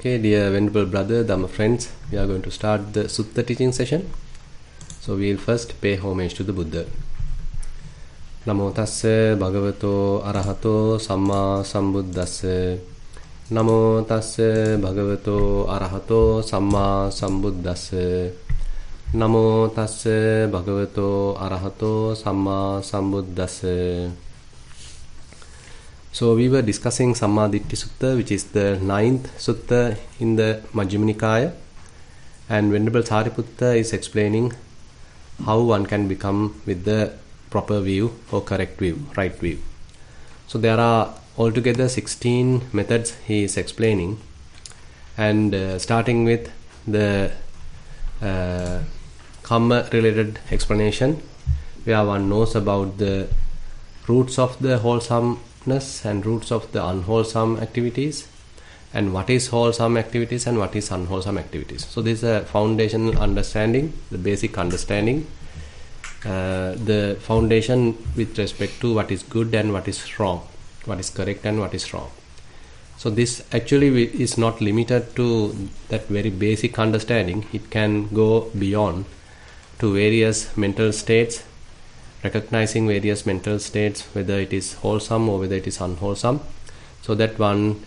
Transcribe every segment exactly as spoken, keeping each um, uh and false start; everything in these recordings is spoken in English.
Okay, dear venerable brother, Dhamma friends, we are going to start the Sutta teaching session. So we will first pay homage to the Buddha. Namo tassa bhagavato arahato samma sambuddhassa. Namo tassa bhagavato arahato samma sambuddhassa. Namo tassa bhagavato arahato samma sambuddhassa. So we were discussing Sammaditthi Sutta, which is the ninth sutta in the Majjhima Nikaya, and Venerable Sariputta is explaining how one can become with the proper view or correct view, right view. So there are altogether sixteen methods he is explaining, and uh, starting with the uh, karma related explanation, where one knows about the roots of the wholesome and roots of the unwholesome activities, and what is wholesome activities and what is unwholesome activities. So this is a foundational understanding, the basic understanding, uh, the foundation with respect to what is good and what is wrong, what is correct and what is wrong. So this actually is not limited to that very basic understanding. It can go beyond to various mental states, recognizing various mental states, whether it is wholesome or whether it is unwholesome, so that one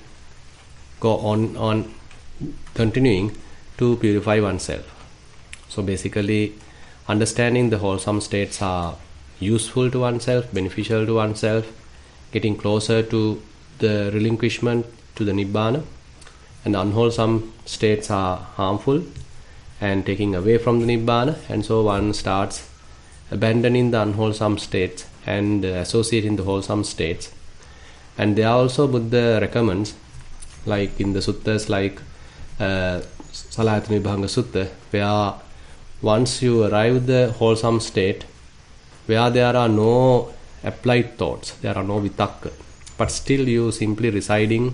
go on on continuing to purify oneself. So basically, understanding the wholesome states are useful to oneself, beneficial to oneself, getting closer to the relinquishment to the Nibbana, and unwholesome states are harmful and taking away from the Nibbana, and so one starts abandoning the unwholesome states and uh, associating the wholesome states. And there also Buddha recommends, like in the suttas like uh, Salayatana Vibhanga Sutta, where once you arrive the wholesome state, where there are no applied thoughts, there are no vitakka, but still you simply residing,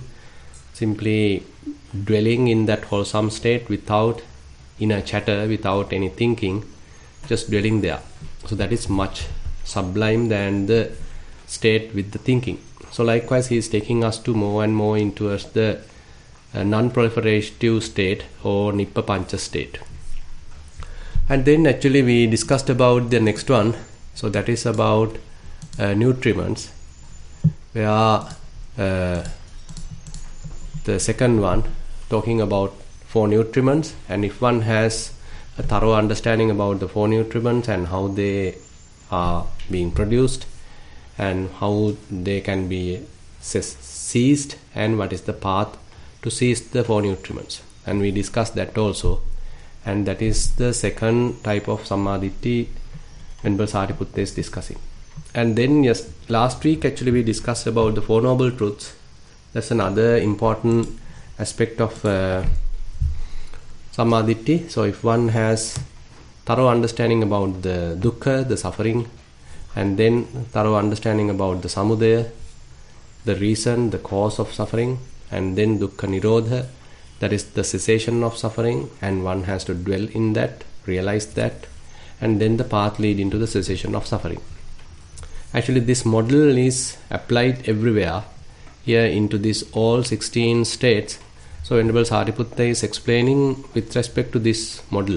simply dwelling in that wholesome state without inner chatter, without any thinking, just dwelling there. So that is much sublime than the state with the thinking. So likewise he is taking us to more and more into the uh, non-proliferative state or Nippapancha state. And then actually we discussed about the next one. So that is about uh, nutriments, where uh, the second one talking about four nutriments, and if one has a thorough understanding about the four nutriments and how they are being produced and how they can be seized and what is the path to seize the four nutriments, and we discussed that also, and that is the second type of Sammaditthi Venerable Sariputta is discussing. And then yes, last week actually we discussed about the Four Noble Truths. That's another important aspect of uh, Sammaditthi. So if one has thorough understanding about the dukkha, the suffering, and then thorough understanding about the samudaya, the reason, the cause of suffering, and then dukkha nirodha, that is the cessation of suffering, and one has to dwell in that, realize that, and then the path lead into the cessation of suffering. Actually this model is applied everywhere here into these all sixteen states. So Venerable Sariputta is explaining with respect to this model.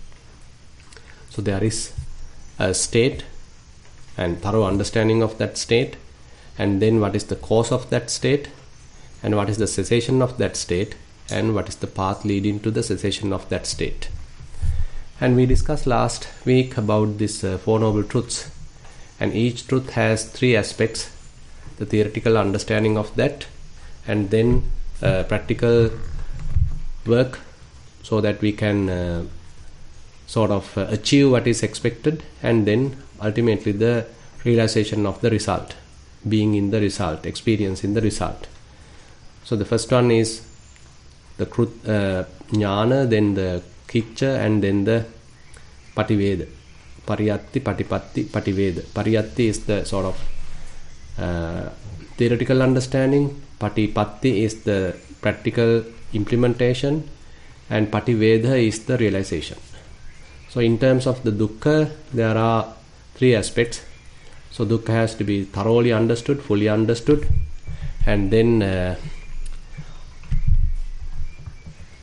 So there is a state and thorough understanding of that state, and then what is the cause of that state, and what is the cessation of that state, and what is the path leading to the cessation of that state. And we discussed last week about these uh, Four Noble Truths, and each truth has three aspects: the theoretical understanding of that, and then Uh, practical work, so that we can uh, sort of uh, achieve what is expected, and then ultimately the realization of the result, being in the result, experience in the result. So the first one is the krut, uh, jnana, then the kiccha, and then the pativeda. Pariyatti, patipatti, pativeda. Pariyatti is the sort of uh, theoretical understanding, patipatti is the practical implementation, and pativeda is the realization. So in terms of the dukkha, there are three aspects. So dukkha has to be thoroughly understood, fully understood, and then uh,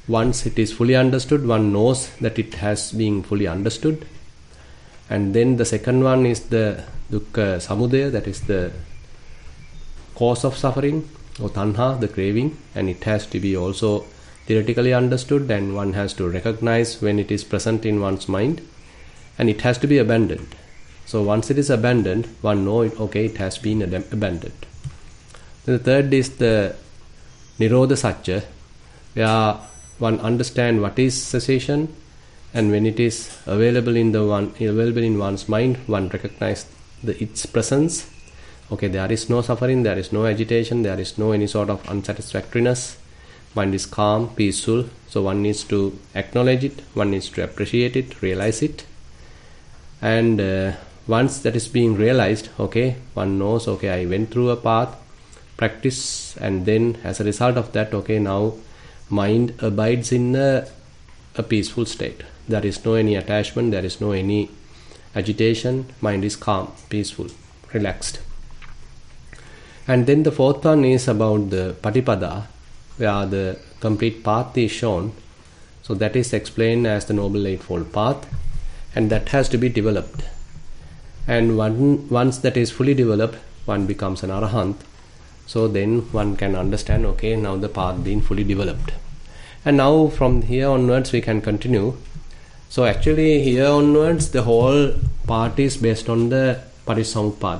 once it is fully understood, one knows that it has been fully understood. And then the second one is the dukkha samudaya, that is the cause of suffering, or tanha, the craving, and it has to be also theoretically understood, and one has to recognize when it is present in one's mind, and it has to be abandoned. So once it is abandoned, one knows it, okay, it has been ab- abandoned. Then the third is the nirodha satya, where one understand what is cessation, and when it is available in the one available in one's mind, one recognize the its presence. Okay, there is no suffering, there is no agitation, there is no any sort of unsatisfactoriness. Mind is calm, peaceful. So one needs to acknowledge it, one needs to appreciate it, realize it. And uh, once that is being realized, okay, one knows, okay, I went through a path, practice, and then as a result of that, okay, now mind abides in a, a peaceful state. There is no any attachment, there is no any agitation, mind is calm, peaceful, relaxed. And then the fourth one is about the Patipada, where the complete path is shown. So that is explained as the Noble Eightfold Path, and that has to be developed. And one, once that is fully developed, one becomes an Arahant. So then one can understand, okay, now the path being fully developed. And now from here onwards we can continue. So actually here onwards the whole part is based on the Patissamuppada.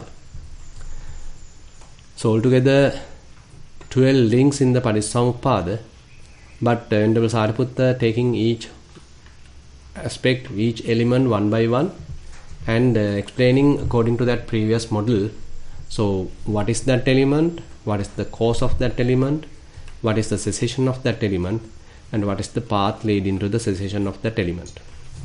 So altogether twelve links in the Patissamuppada, but uh, Venerable Sariputta taking each aspect, each element one by one, and uh, explaining according to that previous model. So what is that element, what is the cause of that element, what is the cessation of that element, and what is the path leading to the cessation of that element.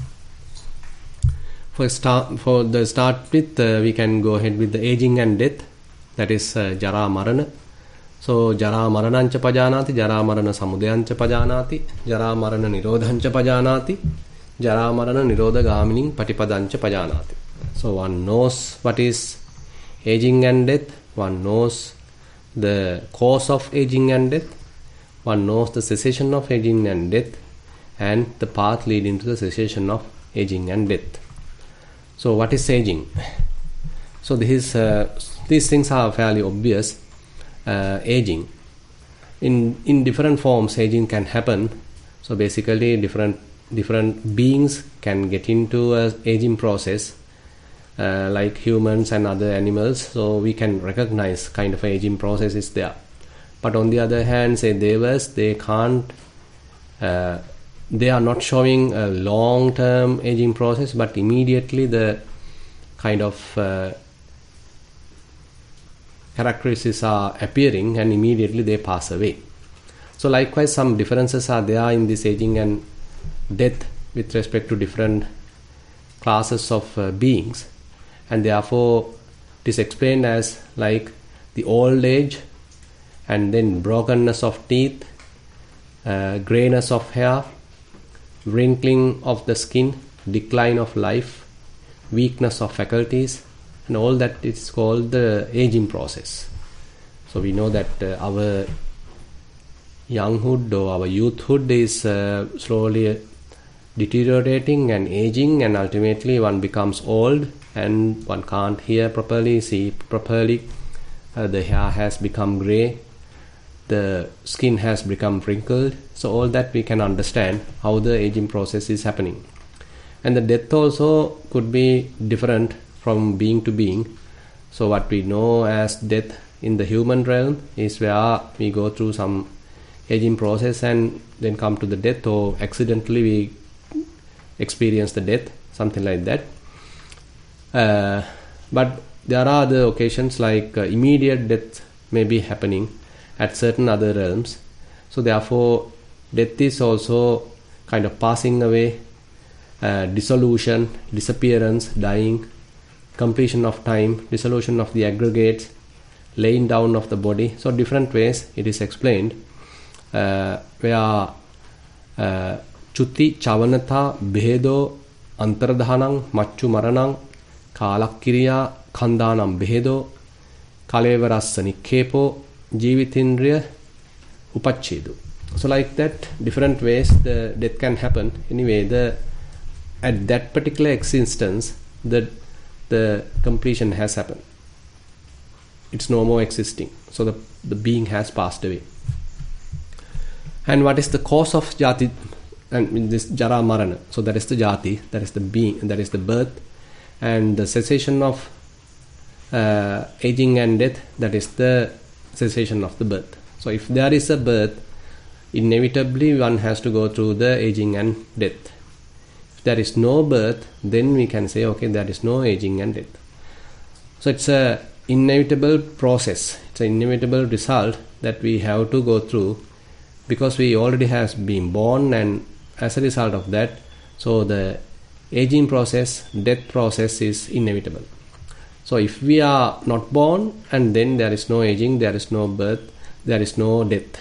For start, for the start with, uh, we can go ahead with the aging and death, that is uh, Jara Marana. So Jara Maranancha Pajanati, Jara Marana Samudayancha Pajanati, Jara Marana Nirodhancha Pajanati, Jara Marana Nirodha Gamining Patipadancha Pajanati. So one knows what is aging and death, one knows the cause of aging and death, one knows the cessation of aging and death, and the path leading to the cessation of aging and death. So what is aging? So this is, uh, these things are fairly obvious. Uh, aging. In in different forms aging can happen. So basically different different beings can get into a aging process, uh, like humans and other animals. So we can recognize kind of aging process is there. But on the other hand, say devas, they can't, uh, they are not showing a long-term aging process, but immediately the kind of uh, characteristics are appearing and immediately they pass away. So likewise some differences are there in this aging and death with respect to different classes of uh, beings, and therefore it is explained as like the old age, and then brokenness of teeth, uh, greyness of hair, wrinkling of the skin, decline of life, weakness of faculties, and all that is called the aging process. So we know that uh, our younghood or our youthhood is uh, slowly deteriorating and aging, and ultimately one becomes old and one can't hear properly, see properly, uh, the hair has become grey, the skin has become wrinkled. So all that we can understand how the aging process is happening. And the death also could be different from being to being. So what we know as death in the human realm is where we go through some aging process and then come to the death, or accidentally we experience the death, something like that. Uh, but there are other occasions like uh, immediate death may be happening at certain other realms. So therefore death is also kind of passing away, uh, dissolution, disappearance, dying, completion of time, dissolution of the aggregates, laying down of the body. So different ways it is explained, uh, where uh, chutti chavanata bhedo antardhanam machu maranam kalakkiriya khandanam bhedo kalevarassa nikkepo jivitindriya upacchedu. So like that, different ways the death can happen. Anyway, the at that particular existence, the the completion has happened. It's no more existing. So the the being has passed away. And what is the cause of jati? And in this jara marana. So that is the jati. That is the being. That is the birth, and the cessation of uh, aging and death. That is the cessation of the birth. So if there is a birth, inevitably one has to go through the aging and death. If there is no birth, then we can say, okay, there is no aging and death. So it's a inevitable process. It's an inevitable result that we have to go through, because we already have been born, and as a result of that, so the aging process, death process is inevitable. So if we are not born, and then there is no aging, there is no birth, there is no death.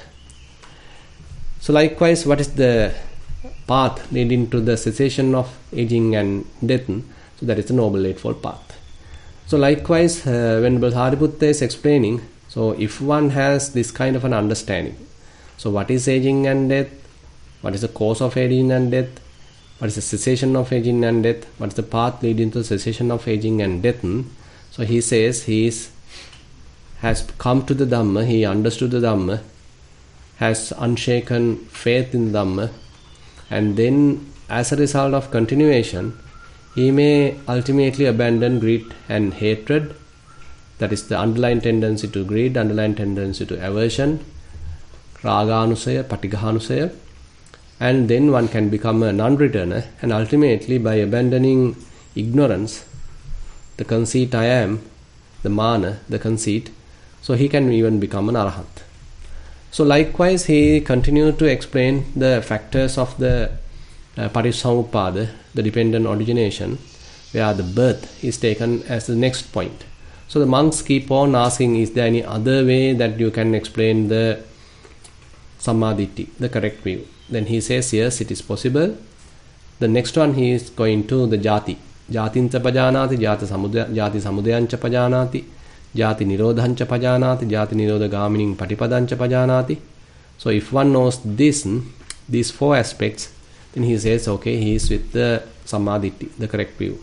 So likewise, what is the path leading to the cessation of aging and death? So that is the Noble Eightfold Path. So likewise, uh, when Sariputta is explaining, so if one has this kind of an understanding, so what is aging and death? What is the cause of aging and death? What is the cessation of aging and death? What is the path leading to the cessation of aging and death? So he says he is, has come to the Dhamma, he understood the Dhamma, has unshaken faith in Dhamma, and then as a result of continuation, he may ultimately abandon greed and hatred. That is the underlying tendency to greed, underlying tendency to aversion, raganusaya, patigahanusaya, and then one can become a non-returner, and ultimately by abandoning ignorance, the conceit I am, the mana, the conceit, so he can even become an arahant. So likewise, he continued to explain the factors of the uh, Parissamuppada, the dependent origination, where the birth is taken as the next point. So the monks keep on asking, is there any other way that you can explain the Sammaditthi, the correct view? Then he says, yes, it is possible. The next one, he is going to the jati. Jatincha pajanati, jati samudaya, jati samudayancha pajanati, jati nirodhancha pajanati, jati nirodhagamining patipadancha pajanati. So if one knows this, these four aspects, then he says, okay, he is with the Sammaditthi, the correct view.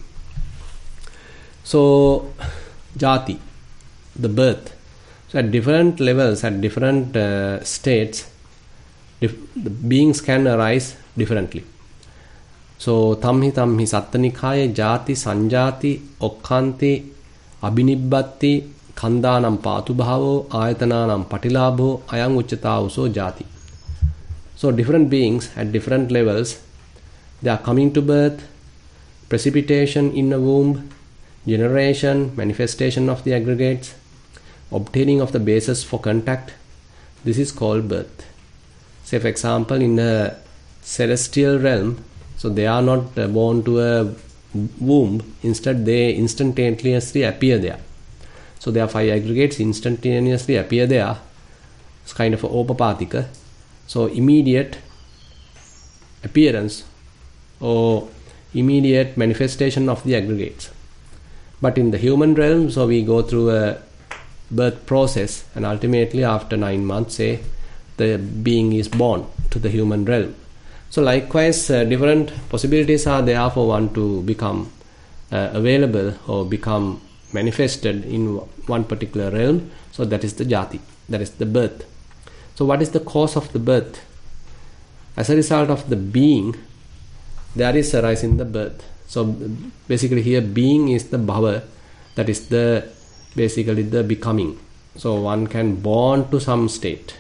So, jati, the birth. So at different levels, at different uh, states, dif- the beings can arise differently. So, tamhi tamhi sattanikaya jati sanjati okkanti abhinibbatti khandanam patubhavo ayatananam patilabho ayang uchatauso jati. So different beings at different levels, they are coming to birth, precipitation in a womb, generation, manifestation of the aggregates, obtaining of the basis for contact. This is called birth. Say for example, in a celestial realm, so they are not uh, born to a womb, instead they instantaneously appear there. So there are five aggregates instantaneously appear there. It's kind of a opapathika. So immediate appearance or immediate manifestation of the aggregates. But in the human realm, so we go through a birth process, and ultimately after nine months, say, the being is born to the human realm. So likewise, uh, different possibilities are there for one to become uh, available or become manifested in one particular realm. So that is the jati, that is the birth. So what is the cause of the birth? As a result of the being, there is a rise in the birth. So basically here being is the bhava, that is the basically the becoming. So one can born to some state.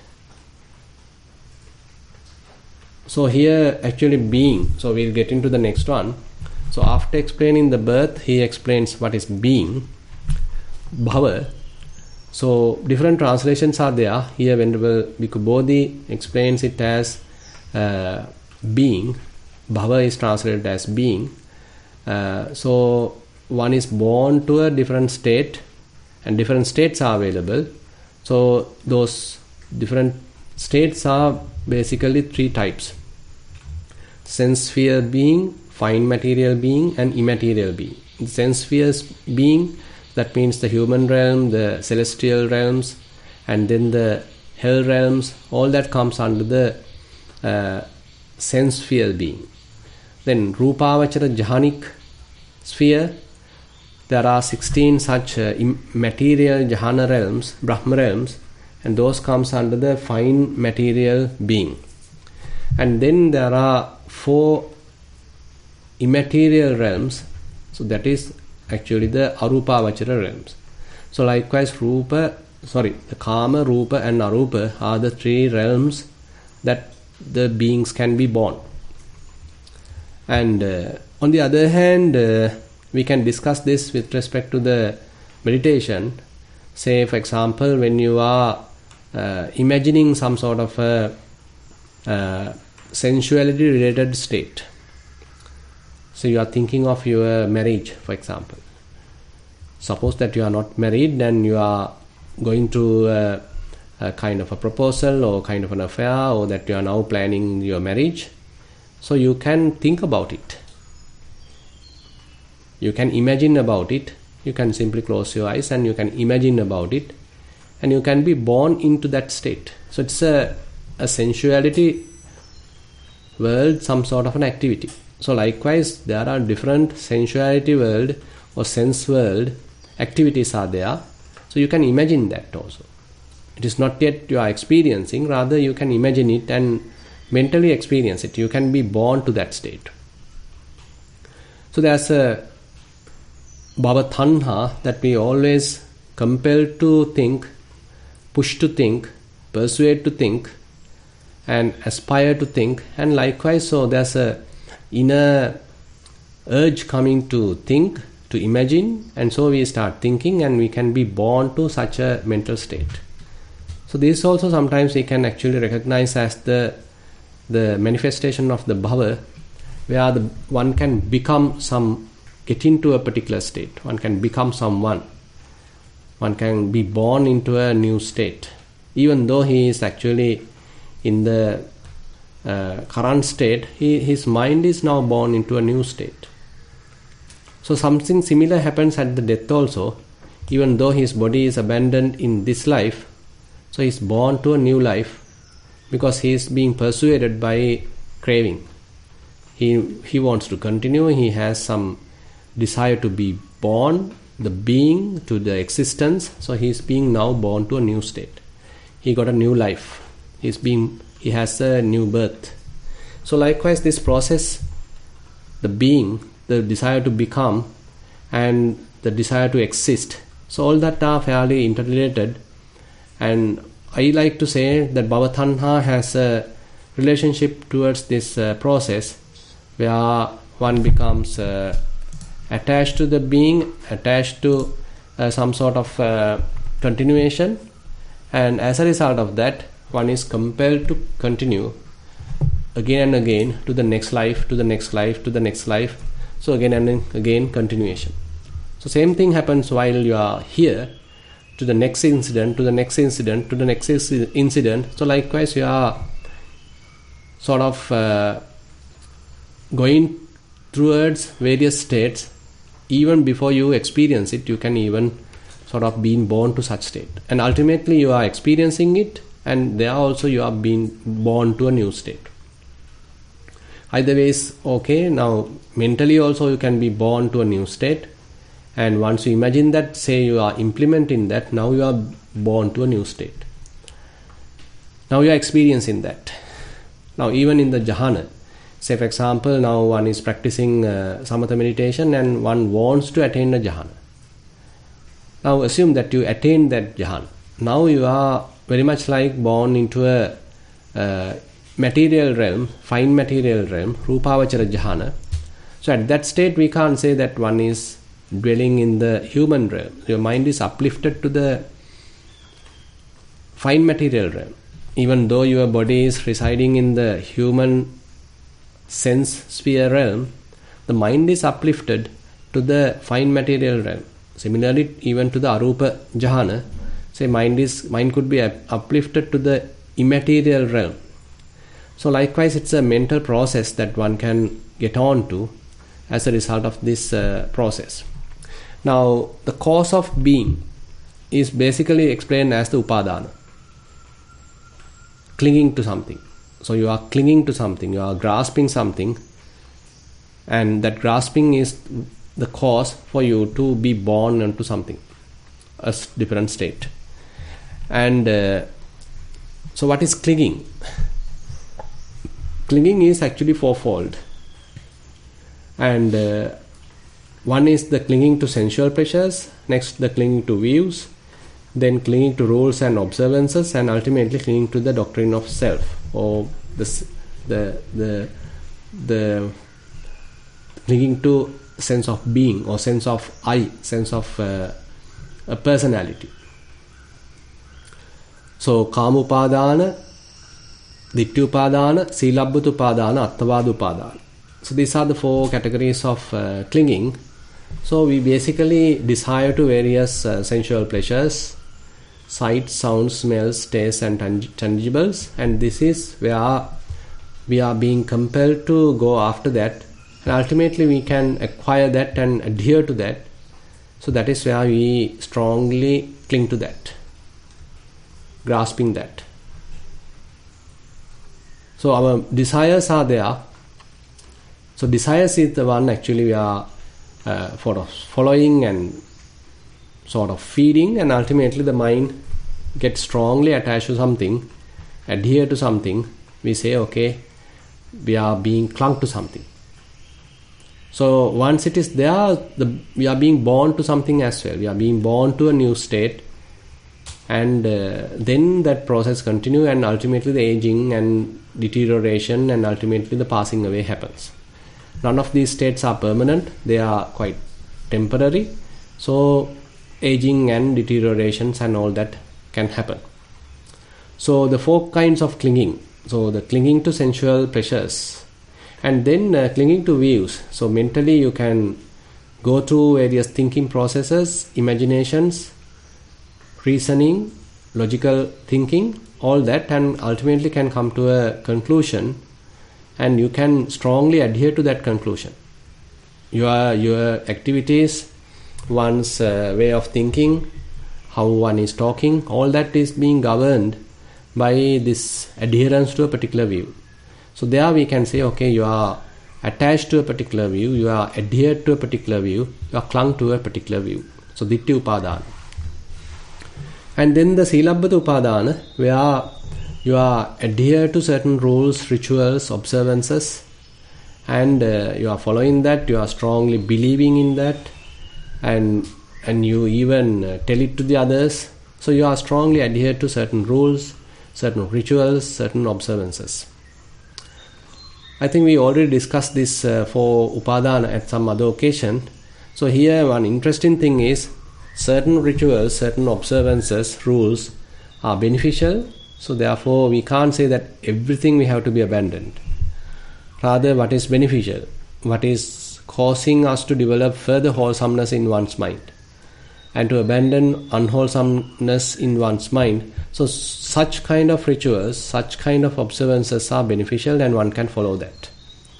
So here actually being, so we'll get into the next one. So after explaining the birth, he explains what is being, bhava. So different translations are there. Here Venerable Bhikkhu Bodhi explains it as uh, being. Bhava is translated as being. Uh, so one is born to a different state, and different states are available. So those different states are basically three types: sense sphere being, fine material being, and immaterial being. The sense spheres being, that means the human realm, the celestial realms, and then the hell realms, all that comes under the uh, sense sphere being. Then Rupavachara Jhanic sphere, there are sixteen such uh, material Jhana realms, Brahma realms, and those comes under the fine material being. And then there are four immaterial realms, so that is actually the Arupavachara realms. So likewise Rupa, sorry, the Kama, Rupa and Arupa are the three realms that the beings can be born. And uh, on the other hand, uh, we can discuss this with respect to the meditation. Say for example, when you are uh, imagining some sort of a uh, sensuality related state. So you are thinking of your marriage, for example. Suppose that you are not married and you are going through a, a kind of a proposal or kind of an affair, or that you are now planning your marriage. So you can think about it. You can imagine about it. You can simply close your eyes and you can imagine about it. And you can be born into that state. So it's a, a sensuality world, some sort of an activity. So likewise, there are different sensuality world or sense world activities are there. So you can imagine that also. It is not yet you are experiencing, rather you can imagine it and mentally experience it. You can be born to that state. So there's a bhava tanha that we always compelled to think, push to think, persuade to think, and aspire to think. And likewise, so there's a inner urge coming to think, to imagine, and so we start thinking and we can be born to such a mental state. So this also sometimes we can actually recognize as the the manifestation of the bhava, where the one can become some, get into a particular state, one can become someone, one can be born into a new state, even though he is actually in the uh, current state, he, his mind is now born into a new state. So something similar happens at the death also. Even though his body is abandoned in this life, so he is born to a new life, because he is being persuaded by craving. He he wants to continue, he has some desire to be born, the being, to the existence, so he is being now born to a new state. He got a new life. He is being, he has a new birth. So likewise this process, the being, the desire to become and the desire to exist, so all that are fairly interrelated. And I like to say that bhava tanha has a relationship towards this uh, process, where one becomes uh, attached to the being, attached to uh, some sort of uh, continuation, and as a result of that one is compelled to continue again and again to the next life, to the next life, to the next life. So again and again continuation. So same thing happens while you are here, to the next incident, to the next incident, to the next incident. So likewise you are sort of uh, going towards various states. Even before you experience it, you can even sort of being born to such state. And ultimately you are experiencing it, and there also you are being born to a new state. Either way is okay. Now mentally also you can be born to a new state. And once you imagine that, say you are implementing that, now you are born to a new state. Now you are experiencing that. Now even in the jhana, say for example, now one is practicing uh, samatha meditation and one wants to attain a jhana. Now assume that you attain that jhana. Now you are very much like born into a uh, material realm, fine material realm, Rupavachara jhana. So at that state we can't say that one is dwelling in the human realm. Your mind is uplifted to the fine material realm. Even though your body is residing in the human sense sphere realm, the mind is uplifted to the fine material realm. Similarly, even to the arupa jhana, say mind is mind could be uplifted to the immaterial realm. So likewise, it's a mental process that one can get on to as a result of this uh, process. Now, the cause of being is basically explained as the upadana, clinging to something. So you are clinging to something, you are grasping something, and that grasping is the cause for you to be born into something, a different state. And uh, so what is clinging? Clinging is actually fourfold. And uh, one is the clinging to sensual pleasures, next the clinging to views, then clinging to rules and observances, and ultimately clinging to the doctrine of self, or the the the, the clinging to sense of being, or sense of I, sense of uh, a personality. So Kama Upadana, Ditthi Upadana, Silabbata Upadana, Attavada Upadana. So these are the four categories of uh, clinging. So we basically desire to various uh, sensual pleasures, sights, sounds, smells, tastes and tang- tangibles, and this is where we are being compelled to go after that, and ultimately we can acquire that and adhere to that. So that is where we strongly cling to that, grasping that. So our desires are there. So desires is the one actually we are uh, sort of following and sort of feeding, and ultimately the mind gets strongly attached to something, adhere to something. We say, okay, we are being clung to something. So once it is there, the, we are being born to something as well. We are being born to a new state, and uh, then that process continue, and ultimately the aging and deterioration, and ultimately the passing away happens. None of these states are permanent, they are quite temporary. So aging and deteriorations and all that can happen. So the four kinds of clinging. So the clinging to sensual pleasures, and then uh, clinging to views. So mentally you can go through various thinking processes, imaginations, reasoning, logical thinking, all that, and ultimately can come to a conclusion, and you can strongly adhere to that conclusion. Your your activities, one's uh, way of thinking, how one is talking, all that is being governed by this adherence to a particular view. So there we can say, okay, you are attached to a particular view, you are adhered to a particular view, you are clung to a particular view. So Ditthi Upadana. And then the Silabbata Upadana, where you are adhered to certain rules, rituals, observances, and uh, you are following that, you are strongly believing in that, and and you even uh, tell it to the others. So you are strongly adhered to certain rules, certain rituals, certain observances. I think we already discussed this uh, for Upadana at some other occasion. So here one interesting thing is, certain rituals, certain observances, rules are beneficial. So therefore we can't say that everything we have to be abandoned. Rather, what is beneficial, what is causing us to develop further wholesomeness in one's mind, and to abandon unwholesomeness in one's mind. So such kind of rituals, such kind of observances are beneficial, and one can follow that.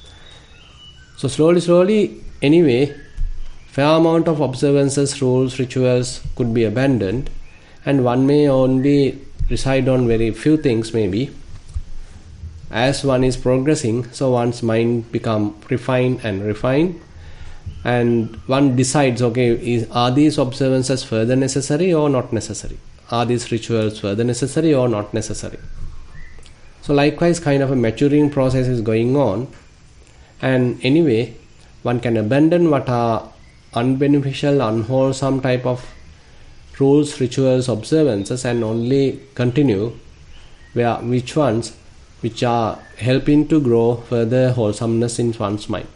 So slowly, slowly, anyway, fair amount of observances, rules, rituals could be abandoned, and one may only reside on very few things maybe. As one is progressing, so one's mind become refined and refined, and one decides, okay, is, are these observances further necessary or not necessary? Are these rituals further necessary or not necessary? So likewise, kind of a maturing process is going on, and anyway, one can abandon what are unbeneficial, unwholesome type of rules, rituals, observances, and only continue where which ones which are helping to grow further wholesomeness in one's mind.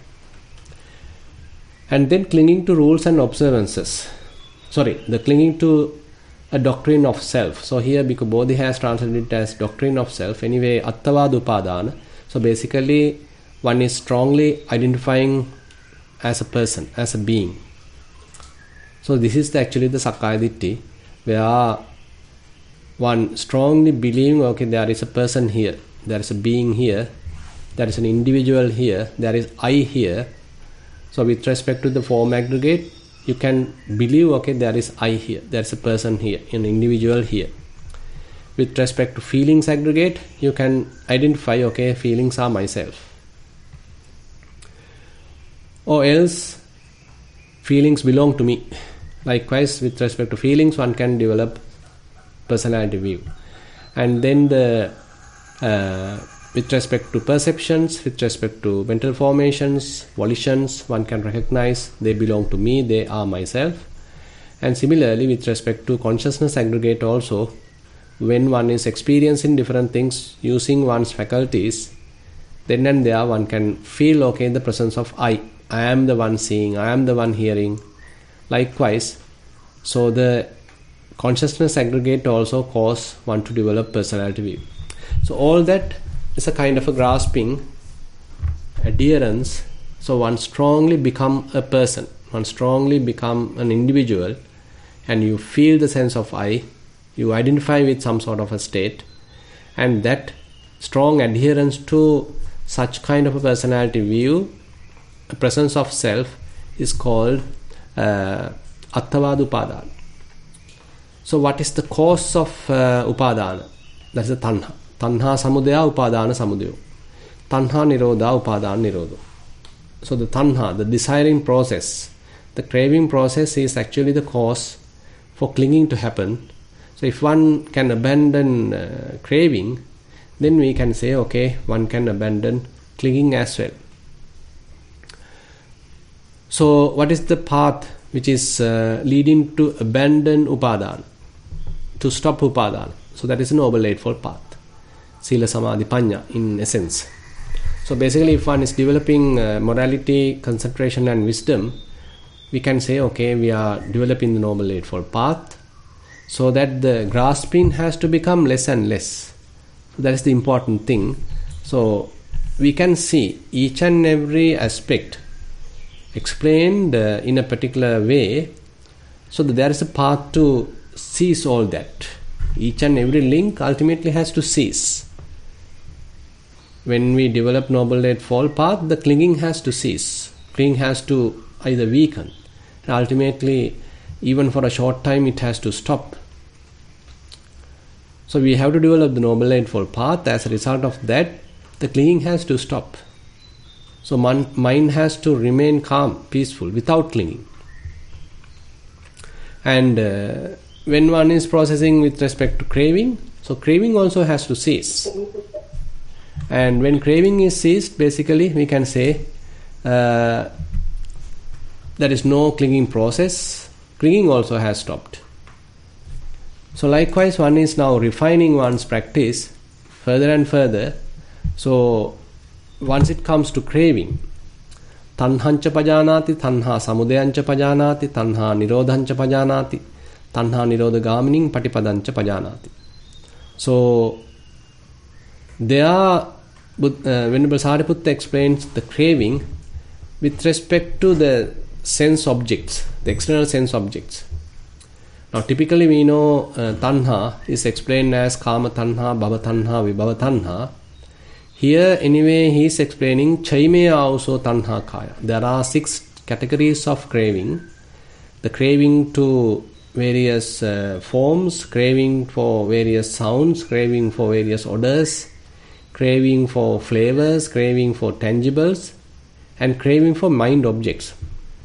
And then clinging to rules and observances. Sorry, the clinging to a doctrine of self. So here Bhikkhu Bodhi has translated it as doctrine of self. Anyway, Attavada Upadana. So basically, one is strongly identifying as a person, as a being. So this is the, actually the Sakkaya Ditthi, where one strongly believing, okay, there is a person here, there is a being here, there is an individual here, there is I here. So with respect to the form aggregate, you can believe, okay, there is I here, there is a person here, an individual here. with respect to feelings aggregate, you can identify, okay, feelings are myself. Or else, feelings belong to me. Likewise, with respect to feelings, one can develop personality view. And then the uh, with respect to perceptions, with respect to mental formations, volitions, one can recognize they belong to me, they are myself. And similarly, with respect to consciousness aggregate also, when one is experiencing different things using one's faculties, then and there one can feel, okay, the presence of I. I am the one seeing, I am the one hearing. Likewise, so the consciousness aggregate also cause one to develop personality view. So all that is a kind of a grasping, adherence. So one strongly become a person, one strongly become an individual, and you feel the sense of I, you identify with some sort of a state, and that strong adherence to such kind of a personality view, a presence of self, is called uh, Attavada Upadana. So what is the cause of uh, Upadana? That is the Tanha. Tanha Samudaya Upadana Samudayo. Tanha Nirodha Upadana Nirodho. So the Tanha, the desiring process, the craving process is actually the cause for clinging to happen. So if one can abandon uh, craving, then we can say, okay, one can abandon clinging as well. So what is the path which is uh, leading to abandon Upadana, to stop Upadana? So that is a Noble Eightfold Path. Sila Samadhi Panya in essence. So basically, if one is developing uh, morality, concentration and wisdom, we can say, okay, we are developing the Noble Eightfold Path, so that the grasping has to become less and less. So that is the important thing. So we can see each and every aspect explained uh, in a particular way, so that there is a path to cease all that. Each and every link ultimately has to cease. When we develop Noble Eightfold Path, the clinging has to cease. Clinging has to either weaken, and ultimately, even for a short time, it has to stop. So we have to develop the Noble Eightfold Path. As a result of that, the clinging has to stop. So man, mind has to remain calm, peaceful, without clinging. And uh, when one is processing with respect to craving, so craving also has to cease. And when craving is ceased, basically we can say uh, there is no clinging process. Clinging also has stopped. So likewise, one is now refining one's practice further and further. So once it comes to craving, tanhancha pajanati, tanha samudayancha pajanati, tanha nirodhancha pajanati, tanha nirodha gamining patipadancha pajanati. So there uh, Venerable Sariputta explains the craving with respect to the sense objects, the external sense objects. Now typically we know uh, tanha is explained as kama tanha, bhava tanha, vibhava tanha. Here anyway he is explaining chaimeya also tanha kaya. There are six categories of craving. The craving to various uh, forms, craving for various sounds, craving for various odors, craving for flavors, craving for tangibles, and craving for mind objects.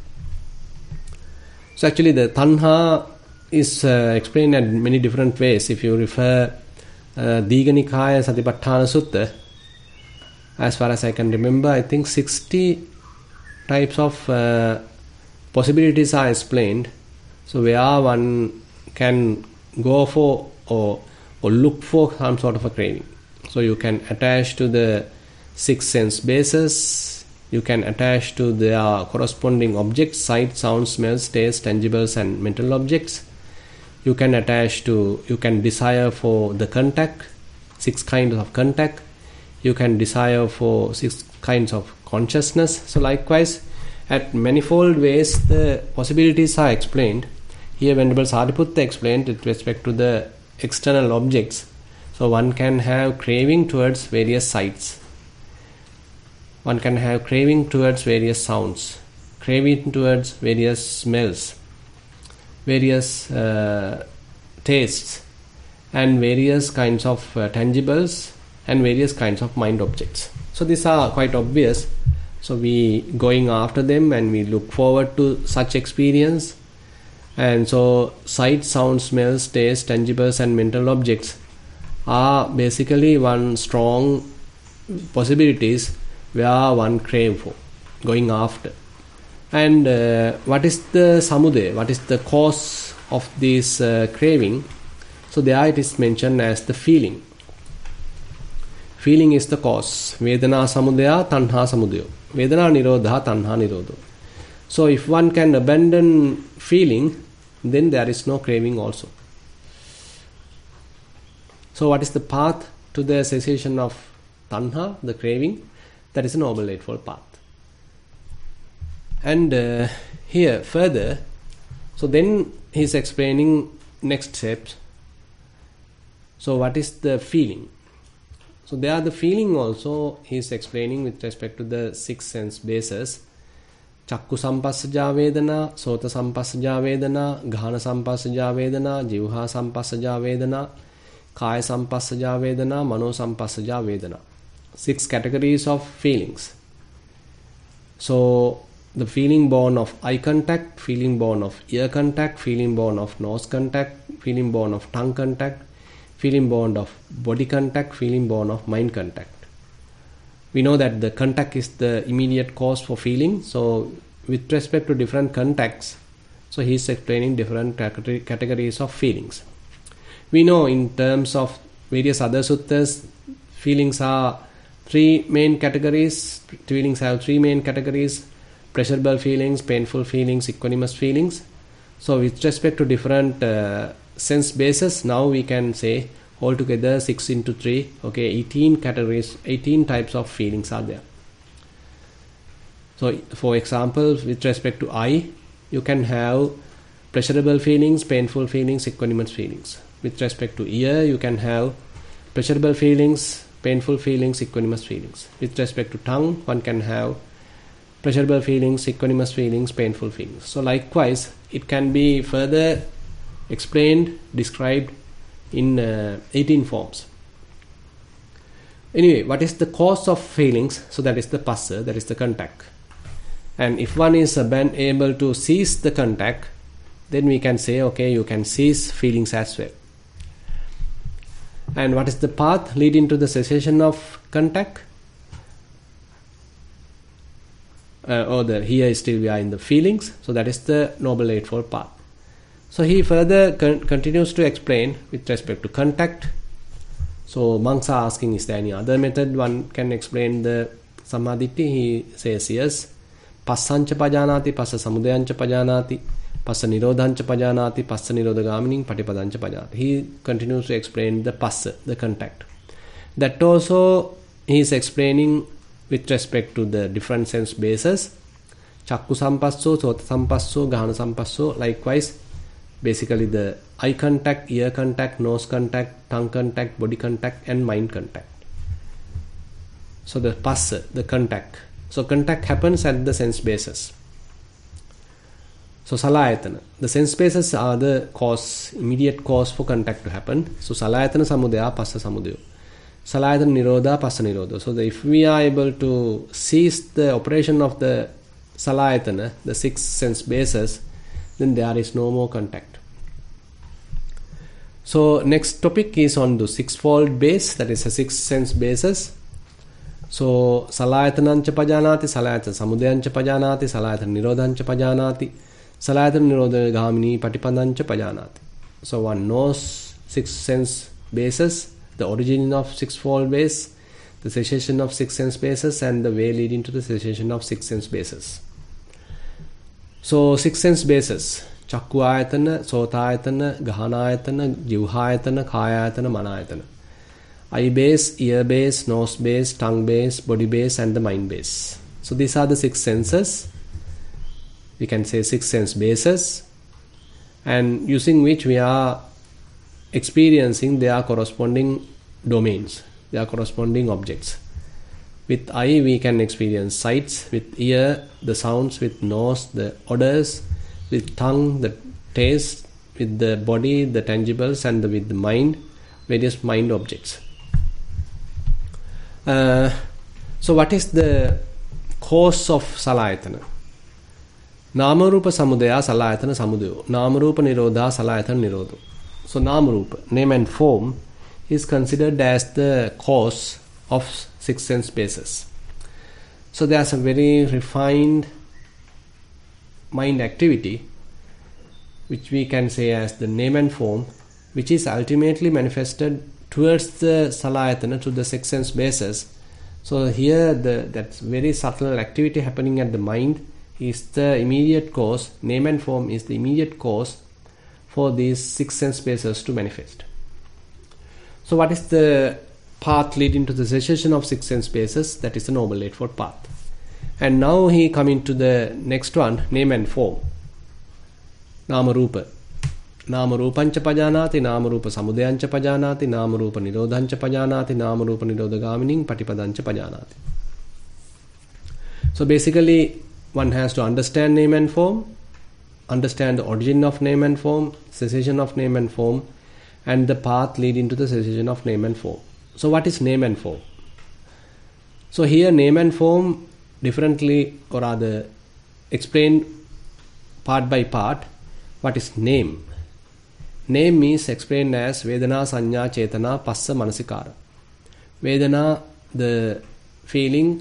So actually the tanha is uh, explained in many different ways. If you refer uh, Digha Nikaya Satipatthana Sutta, as far as I can remember, I think sixty types of uh, possibilities are explained. So where one can go for or, or look for some sort of a craving. So you can attach to the six sense bases, you can attach to their corresponding objects, sight, sound, smells, taste, tangibles and mental objects. You can attach to, you can desire for the contact, six kinds of contact. You can desire for six kinds of consciousness. So likewise, at manifold ways the possibilities are explained. Here Venerable Sariputta explained with respect to the external objects. So one can have craving towards various sights. One can have craving towards various sounds, craving towards various smells, various uh, tastes, and various kinds of uh, tangibles and various kinds of mind objects. So these are quite obvious. So we going after them and we look forward to such experience. And so sight, sound, smells, taste, tangibles and mental objects are basically one strong possibilities where one crave for, going after. And uh, what is the samudaya? What is the cause of this uh, craving? So there it is mentioned as the feeling. Feeling is the cause. Vedana samudaya, tanha samudaya. Vedana nirodha, tanha nirodha. So if one can abandon feeling, then there is no craving also. So what is the path to the cessation of tanha, the craving? That is a Noble Eightfold Path. And uh, here further, so then he is explaining next steps. So what is the feeling? So there the feeling also he is explaining with respect to the six sense bases. Chakku sampassaja vedana, sota sampassaja vedana, ghana sampassaja vedana, jivha sampassaja vedana, kaya sampassaja vedana, mano sampassaja vedana. Six categories of feelings. So the feeling born of eye contact, feeling born of ear contact, feeling born of nose contact, feeling born of tongue contact, feeling born of body contact, feeling born of mind contact. We know that the contact is the immediate cause for feeling. So with respect to different contacts, so he is explaining different categories of feelings. We know in terms of various other suttas, feelings are three main categories. Feelings have three main categories: pleasurable feelings, painful feelings, equanimous feelings. So with respect to different uh, sense bases, now we can say altogether six into three, okay, eighteen categories, eighteen types of feelings are there. So for example, with respect to eye, you can have pleasurable feelings, painful feelings, equanimous feelings. With respect to ear, you can have pleasurable feelings, painful feelings, equanimous feelings. With respect to tongue, one can have pleasurable feelings, equanimous feelings, painful feelings. So likewise, it can be further explained, described in uh, eighteen forms. Anyway, what is the cause of feelings? So that is the passa, that is the contact. And if one is uh, able to cease the contact, then we can say, okay, you can cease feelings as well. And what is the path leading to the cessation of contact? Uh, or the here still we are in the feelings. So that is the Noble Eightfold Path. So he further con- continues to explain with respect to contact. So monks are asking, is there any other method one can explain the Sammaditthi? He says yes. Passancha pajanati, passa samudayancha pajanati, passa nirodhancha pajanati, passa nirodhagamining patipadancha pajanati. He continues to explain the passa, the contact. That also he is explaining with respect to the different sense bases. Chakku sampasso, sota sampasso, ghana sampasso. Likewise, basically the eye contact, ear contact, nose contact, tongue contact, body contact and mind contact. So the passa, the contact. So contact happens at the sense bases. So salayatana, the sense bases are the cause, immediate cause for contact to happen. So salayatana samudaya, passa samudaya. Salayatana nirodha, passa nirodha. So the, if we are able to cease the operation of the salayatana, the six sense bases, then there is no more contact. So next topic is on the sixfold base, that is a six sense bases. So salayatanancha pajanati, salayatana samudayancha pajanati, salayatana nirodhancha pajanati, salayatana nirodha gamini patipadancha pajanati. So one knows six sense bases, the origin of sixfold base, the cessation of six sense bases, and the way leading to the cessation of six sense bases. So six sense bases: chakku ayatana, sota ayatana, ghana ayatana, jivha ayatana, kaya ayatana, mana ayatana. Eye base, ear base, nose base, tongue base, body base and the mind base. So these are the six senses. We can say six sense bases, and using which we are experiencing their corresponding domains, their corresponding objects. With eye we can experience sights, with ear the sounds, with nose the odors, with tongue the taste, with the body the tangibles, and the, with the mind various mind objects. Uh, so what is the cause of salayatana? Namarupa samudaya salayatana samudayo. Namarupa nirodha salayatana nirodho. So namarupa, name and form, is considered as the cause of six sense bases. So there's a very refined mind activity which we can say as the name and form, which is ultimately manifested towards the salayatana, to the six sense bases. So here the that very subtle activity happening at the mind is the immediate cause. Name and form is the immediate cause for these six sense bases to manifest. So what is the path leading to the cessation of six sense bases? That is the Noble Eightfold Path. And now he coming to the next one, name and form. Nama Rupa. Nama Rupancha Pajanati, Nama Rupa Samudayancha Pajanati, Nama Rupa Nirodhancha Pajanati, Nama Rupa Nirodhagamining Patipadancha Pajanati. So basically, one has to understand name and form, understand the origin of name and form, cessation of name and form, and the path leading to the cessation of name and form. So what is name and form? So here name and form differently, or rather explained part by part. What is name? Name is explained as Vedana, Sanya, Chetana, Passa, Manasikara. Vedana, the feeling.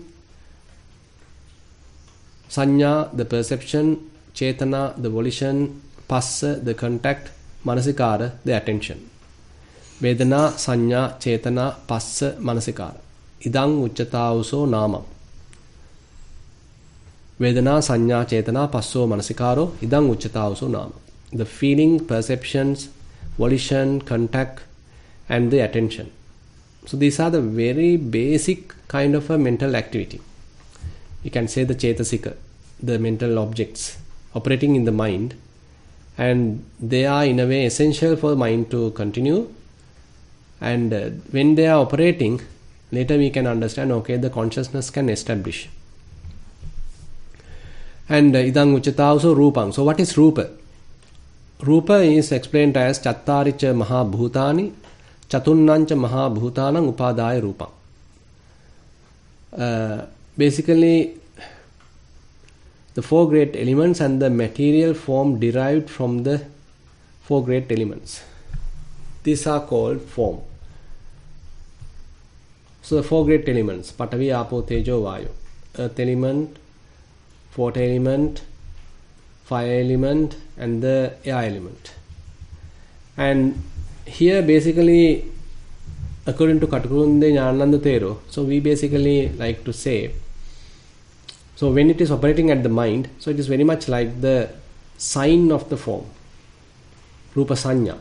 Sanya, the perception. Chetana, the volition. Passa, the contact. Manasikara, the attention. Vedana, Sanya, Chetana, Passa, Manasikara. Idang Uchatauso Nama. Vedana, Sanya, Chetana, Passo, Manasikaro. Idang Uchatauso Nama. The feeling, perceptions, volition, contact, and the attention. So these are the very basic kind of a mental activity. You can say the Chetasika, the mental objects operating in the mind, and they are in a way essential for the mind to continue. And uh, when they are operating, later we can understand, okay, the consciousness can establish. And uh, idang uchata also rupang. So what is rupa? Rupa is explained as chattaricha maha bhutani, chatunnancha maha bhutanang upadaya rupang. Uh, basically, the four great elements and the material form derived from the four great elements. These are called form. So the four great elements, Patavi, Apo, Tejo, Vayu. Earth element, water element, fire element, and the air element. And here basically, according to Katakurunde Jnananda Thero, so we basically like to say, so when it is operating at the mind, so it is very much like the sign of the form, Rupa Sanya.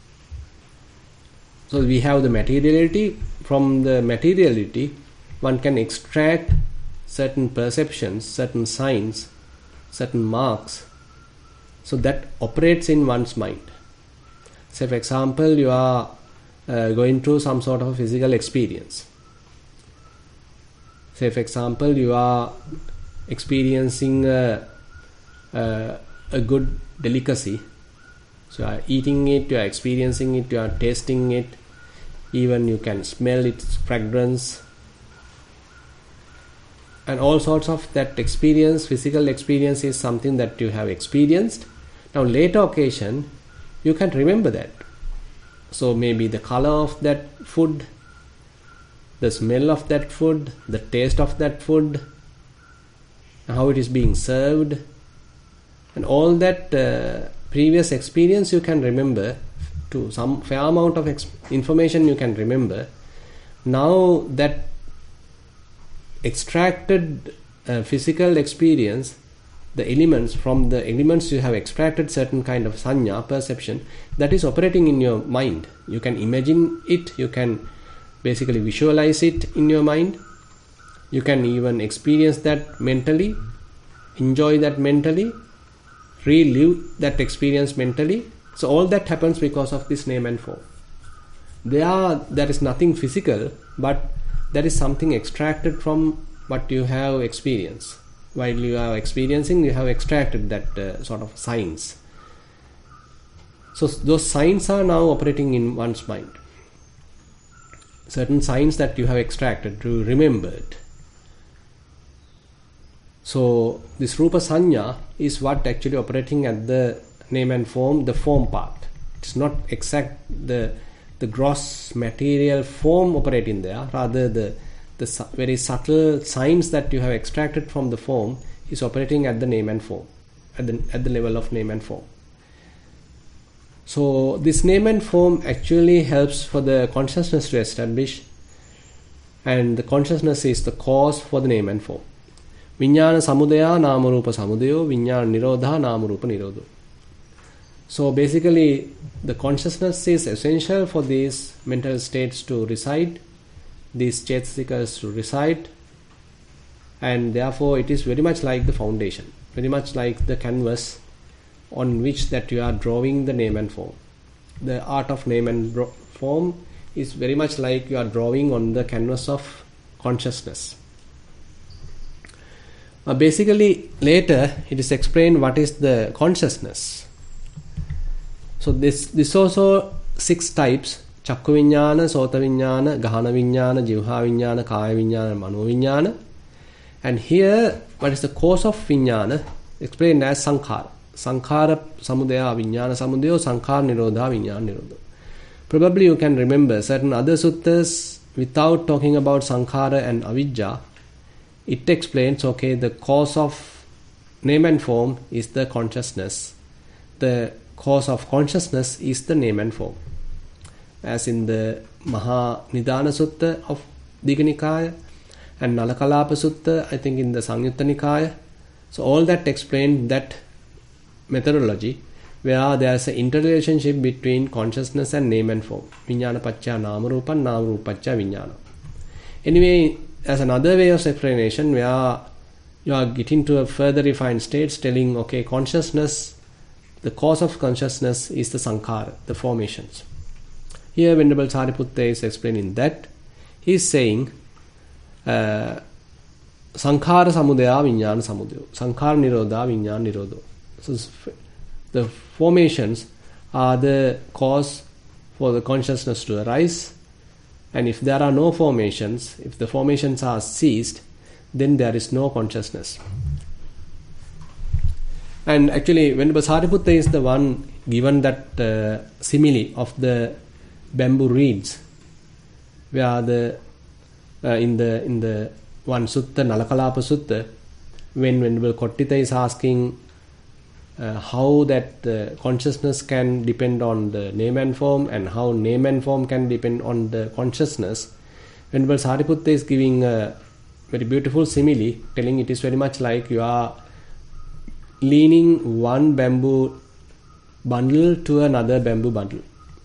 So we have the materiality. From the materiality, one can extract certain perceptions, certain signs, certain marks, so that operates in one's mind. Say for example, you are uh, going through some sort of a physical experience. Say for example, you are experiencing a, a, a good delicacy. So you are eating it, you are experiencing it, you are tasting it, even you can smell its fragrance, and all sorts of that experience. Physical experience is something that you have experienced. Now later occasion, you can remember that. So maybe the color of that food, the smell of that food, the taste of that food, how it is being served, and all that uh, previous experience you can remember. To some fair amount of ex- information you can remember. Now that extracted uh, physical experience, the elements, from the elements you have extracted certain kind of sanya, perception, that is operating in your mind. You can imagine it, you can basically visualize it in your mind, you can even experience that mentally, enjoy that mentally, relive that experience mentally. So all that happens because of this name and form. There are, there is nothing physical, but there is something extracted from what you have experienced. While you are experiencing, you have extracted that uh, sort of signs. So those signs are now operating in one's mind. certain signs that you have extracted, to remembered. So this Rupa Sanya is what actually operating at the name and form, the form part. It's not exact the the gross material form operating there, rather the the su- very subtle signs that you have extracted from the form is operating at the name and form, at the at the level of name and form. So this name and form actually helps for the consciousness to establish, and the consciousness is the cause for the name and form. Vijnana samudaya nama rupa samudayo, vijnana nirodha nama rupa nirodho. So basically the consciousness is essential for these mental states to reside, these chetasikas to reside, and therefore it is very much like the foundation, very much like the canvas on which that you are drawing the name and form. The art of name and dro- form is very much like you are drawing on the canvas of consciousness. Uh, basically later it is explained what is the consciousness. So this this also six types: Chakku Vijnana, Sota Vijnana, Gahana Vijnana, Jivha Vijnana, Kaya Vijnana, Mano Vijnana. And here what is the cause of Vijnana explained as Sankhara. Sankhara Samudaya Vijnana Samudayo, Sankhara Nirodha Vijnana Nirodha. Probably you can remember certain other suttas without talking about Sankhara and Avijja. It explains, okay, the cause of name and form is the consciousness. The cause of consciousness is the name and form. As in the Maha Nidana Sutta of Digha Nikaya and Nalakalapa Sutta, I think in the Samyutta Nikaya. So all that explain that methodology where there is an interrelationship between consciousness and name and form. Vijnana Paccha Nama Rupa, Nama Rupa Paccha Vijnana. Anyway, as another way of explanation where you are getting to a further refined states, telling, okay, consciousness, the cause of consciousness is the sankhara, the formations. Here Venerable Sariputta is explaining that. He is saying uh, sankhara samudaya vijnana samudayo, sankhara nirodha vijnana nirodho. So the formations are the cause for the consciousness to arise, and if there are no formations, if the formations are ceased, then there is no consciousness. And actually Venerable Sariputta is the one given that uh, simile of the bamboo reeds, where the uh, in the in the one sutta, Nalakalapa Sutta, when Venerable Kottita is asking uh, how that uh, consciousness can depend on the name and form, and how name and form can depend on the consciousness, Venerable Sariputta is giving a very beautiful simile, telling it is very much like you are leaning one bamboo bundle to another bamboo bundle.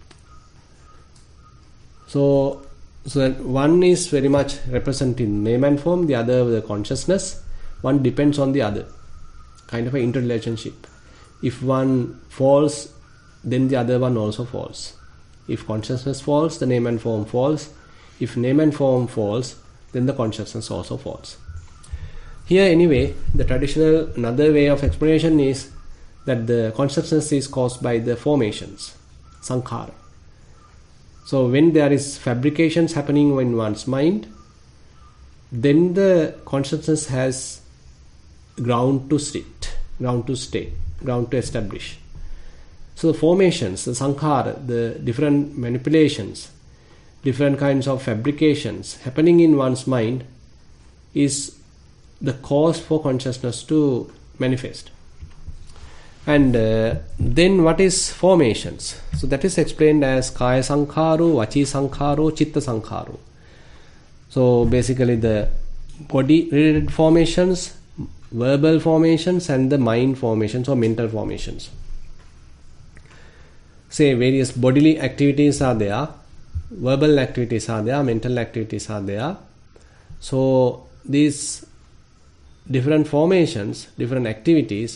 So, so one is very much representing name and form, the other the consciousness. One depends on the other, kind of an interrelationship. If one falls, then the other one also falls. If consciousness falls, the name and form falls. If name and form falls, then the consciousness also falls. Here anyway, the traditional, another way of explanation is that the consciousness is caused by the formations, sankhara. So when there is fabrications happening in one's mind, then the consciousness has ground to sit, ground to stay, ground to establish. So the formations, the sankhara, the different manipulations, different kinds of fabrications happening in one's mind is the cause for consciousness to manifest. And uh, then what is formations? So that is explained as Kaya Sankharo, Vachi Sankharo, Chitta Sankharo. So basically the body related formations, verbal formations, and the mind formations or mental formations. Say various bodily activities are there, verbal activities are there, mental activities are there. So these different formations, different activities,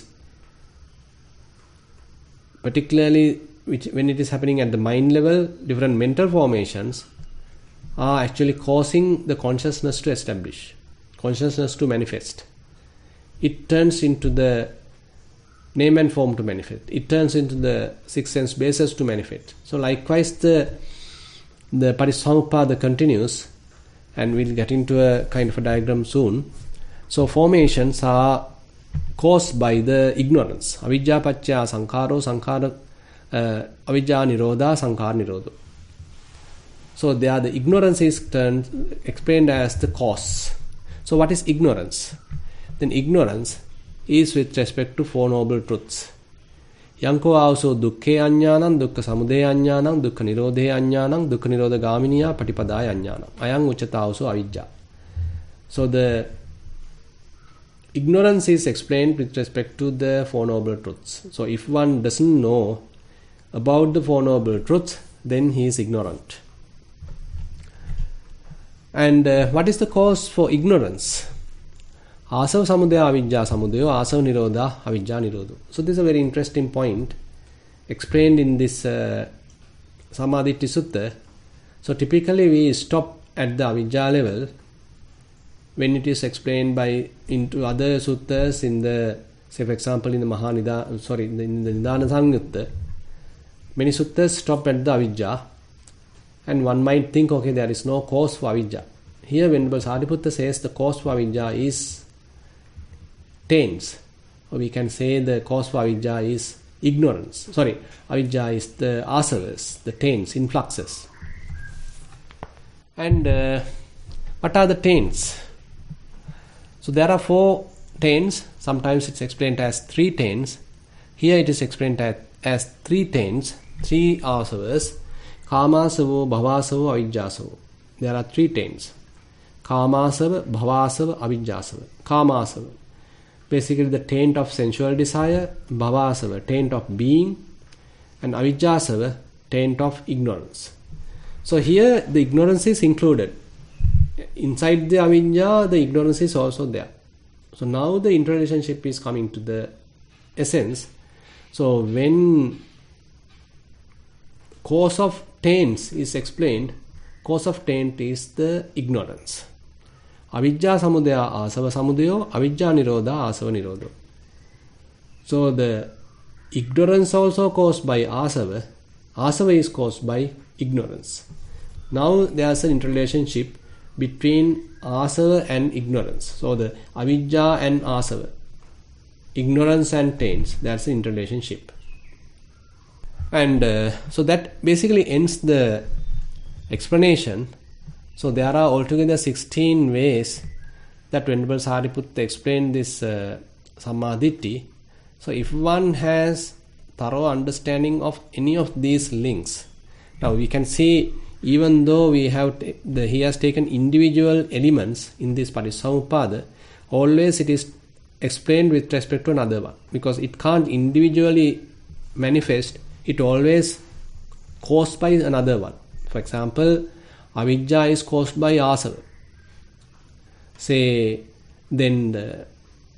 particularly which when it is happening at the mind level, different mental formations are actually causing the consciousness to establish, consciousness to manifest. It turns into the name and form to manifest. It turns into the six sense bases to manifest. So likewise the the Patissamuppada continues, and we'll get into a kind of a diagram soon. So formations are caused by the ignorance. Avijja paccaya sankharo, sankhara uh, avijja nirodha, sankhara nirodho. So there the ignorance is turned, explained as the cause. So what is ignorance? Then ignorance is with respect to Four Noble Truths. Yanko also dukkhe ajnanam, dukkha samudaya ajnanam, dukkha nirodhe ajnanam, dukkha nirodha gaminiya patipadaya ajnanam. Ayang uchata also avijja. So the ignorance is explained with respect to the Four Noble Truths. So if one doesn't know about the Four Noble Truths, then he is ignorant. And uh, what is the cause for ignorance? Asava samudaya avijja samudayo, asava nirodha avijja nirodho. So this is a very interesting point explained in this uh, Samaditthi Sutta. So typically we stop at the avijja level when it is explained by into other suttas in the, say for example in the Mahanida, sorry, in the, in the Nidana Samyutta. Many suttas stop at the avijja, and one might think, okay, there is no cause for avijja. Here Venerable Sariputta says the cause for avijja is taints, or we can say the cause for avijja is ignorance. Sorry, avijja is the asavas, the taints, influxes. And uh, what are the taints? So there are four taints. Sometimes it's explained as three taints. Here it is explained as, as three taints, three asavas. Kamasavo, bhavasavo, avijjasavo. There are three taints. Kamasava, bhavasava, avijjasava. Kamasava, basically the taint of sensual desire. Bhavasava, taint of being. And avijjasava, taint of ignorance. So here the ignorance is included. Inside the avijja, the ignorance is also there. So now the interrelationship is coming to the essence. So when cause of taints is explained, cause of taint is the ignorance. Avijja samudaya asava samudayo, avijja nirodha asava nirodho. So the ignorance also caused by asava, asava is caused by ignorance. Now there is an interrelationship between asava and ignorance. So the avijja and asava, ignorance and taints, that's the interrelationship. And uh, so that basically ends the explanation. So there are altogether sixteen ways that Venerable Sariputta explained this uh, Sammaditthi. So if one has thorough understanding of any of these links, now we can see, even though we have t- the, he has taken individual elements in this Patissamuppada, always it is explained with respect to another one, because it can't individually manifest. It always caused by another one. For example, avijja is caused by asava. Say, then the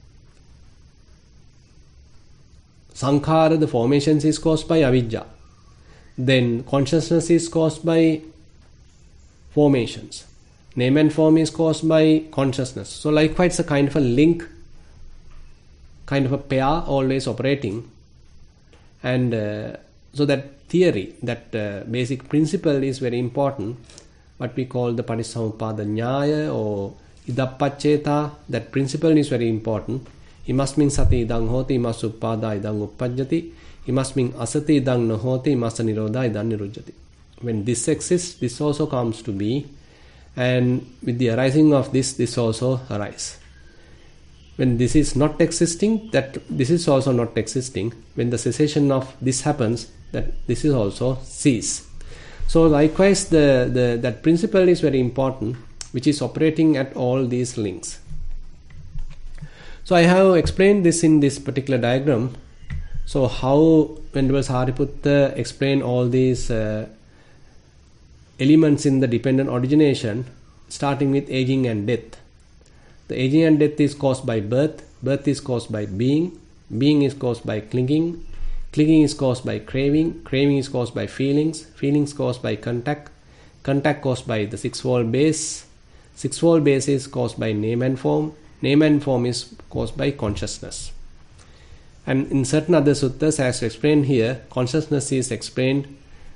sankhara, the formations, is caused by avijja. Then consciousness is caused by formations. Name and form is caused by consciousness. So likewise, a kind of a link, kind of a pair always operating. And uh, so that theory, that uh, basic principle is very important. What we call the Patissamuppada Nyaya or Idappaccheta, that principle is very important. Imasmin sati idang hoti, imas uppada idang uppajjati, imasmin asati idang nahoti, imasa nirodha idang nirujjati. When this exists, this also comes to be, and with the arising of this, this also arises. When this is not existing, that this is also not existing. When the cessation of this happens, that this is also cease. So likewise, the, the that principle is very important, which is operating at all these links. So I have explained this in this particular diagram. So how Venerable Sariputta explained all these uh, elements in the dependent origination, starting with aging and death. The aging and death is caused by birth, birth is caused by being, being is caused by clinging, clinging is caused by craving, craving is caused by feelings, feelings caused by contact, contact caused by the sixfold base, sixfold base is caused by name and form, name and form is caused by consciousness. And in certain other suttas, as explained here, consciousness is explained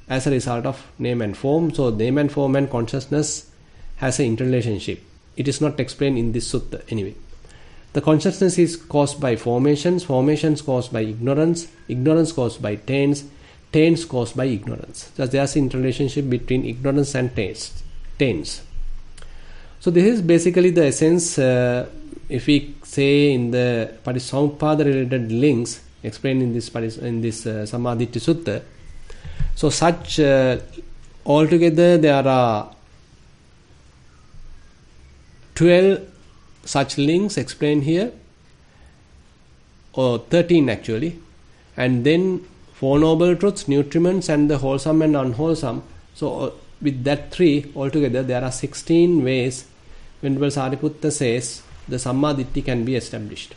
as a result of name and form. So name and form and consciousness has an interrelationship. It is not explained in this sutta anyway. The consciousness is caused by formations, formations caused by ignorance, ignorance caused by taints, taints caused by ignorance. So there's an interrelationship between ignorance and taints. taints. So this is basically the essence, uh, if we say in the Patissamuppada related links explained in this in this uh, Sammaditthi Sutta. So such uh, altogether there are twelve such links explained here, or thirteen actually, and then four noble truths, nutriments, and the wholesome and unwholesome. So uh, with that three altogether there are sixteen ways Venerable Sariputta says the Sammaditthi can be established.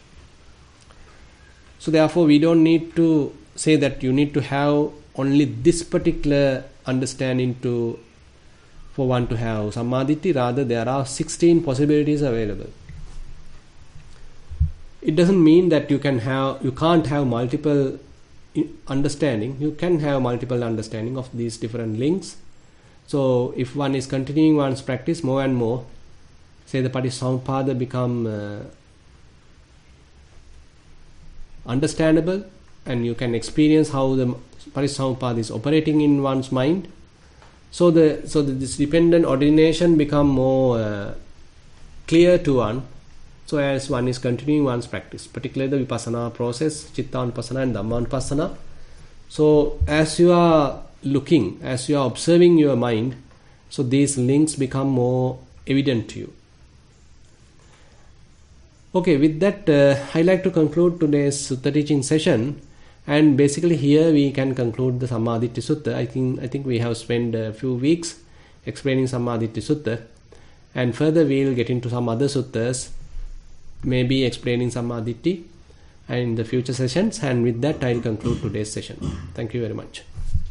So therefore we don't need to say that you need to have only this particular understanding to for one to have Sammaditthi. Rather there are sixteen possibilities available. It doesn't mean that you can have you can't have multiple understanding. You can have multiple understanding of these different links. So if one is continuing one's practice more and more, say the Patissamuppada become uh, understandable, and you can experience how the Patissamuppada is operating in one's mind. So the so the, this dependent ordination become more uh, clear to one. So as one is continuing one's practice, particularly the Vipassana process, Chittanupassana and Dhammanupassana. So as you are looking, as you are observing your mind, so these links become more evident to you. Okay, with that, uh, I like to conclude today's Sutta teaching session, and basically here we can conclude the Sammaditthi Sutta. I think I think we have spent a few weeks explaining Sammaditthi Sutta, and further we will get into some other suttas, maybe explaining Sammaditthi in the future sessions, and with that I will conclude today's session. Thank you very much.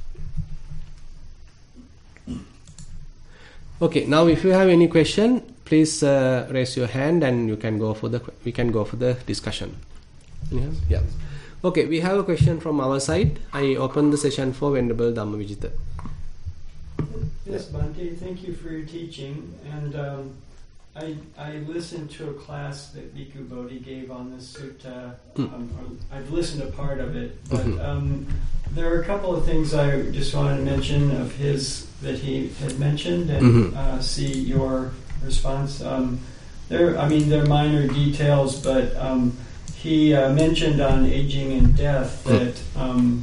Okay, now if you have any question, please uh, raise your hand and you can go for the we can go for the discussion. Yeah. yeah. Okay, we have a question from our side. I open the session for Venerable Dhammavijita. Yes, Bhante, thank you for your teaching. And um, I I listened to a class that Bhikkhu Bodhi gave on this sutta. Mm. Um, I've listened to part of it, but Mm-hmm. um, there are a couple of things I just wanted to mention of his that he had mentioned, and Mm-hmm. uh, see your response. Um, there, I mean, they're minor details, but um, he uh, mentioned on aging and death that um,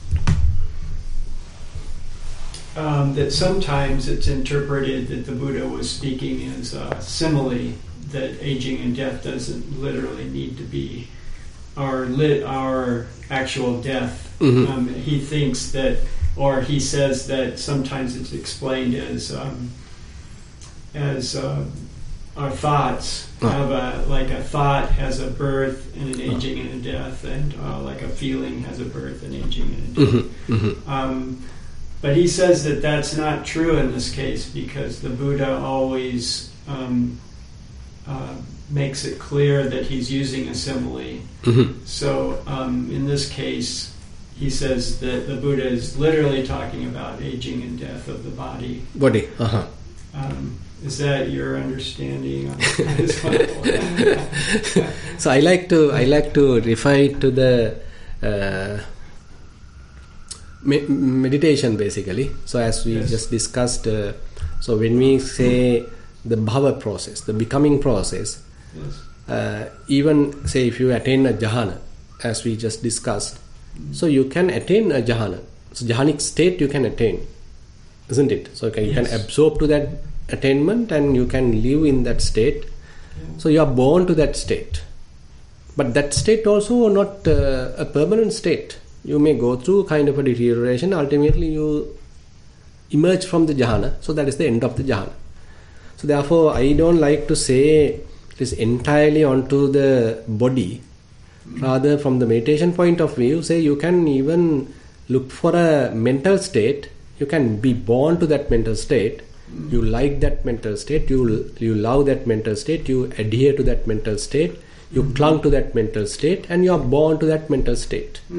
um, that sometimes it's interpreted that the Buddha was speaking as a simile, that aging and death doesn't literally need to be our lit our actual death. Mm-hmm. Um, he thinks that, or he says that sometimes it's explained as um, as uh, our thoughts Oh. have a like a thought has a birth and an aging and a death, and uh, like a feeling has a birth and aging and a death. Mm-hmm. Mm-hmm. Um, but he says that that's not true in this case, because the Buddha always um, uh, makes it clear that he's using a simile. Mm-hmm. So um, in this case, he says that the Buddha is literally talking about aging and death of the body. Body. Uh-huh. Um, is that your understanding of this one? So I like to I like to refer to the uh, me- meditation basically. So as we Yes. just discussed, uh, so when we say the bhava process, the becoming process, Yes. uh, even say if you attain a jhana, as we just discussed, so you can attain a jhana. So jhanic state you can attain, isn't it? So can, you Yes. can absorb to that attainment and you can live in that state. Yeah. So you are born to that state, but that state also not uh, a permanent state. You may go through kind of a deterioration. Ultimately, you emerge from the jhana. So that is the end of the jhana. So therefore, I don't like to say this entirely onto the body. Rather, from the meditation point of view, say you can even look for a mental state. You can be born to that mental state. You like that mental state, you you love that mental state, you adhere to that mental state, you mm-hmm. clung to that mental state, and you are born to that mental state. Mm.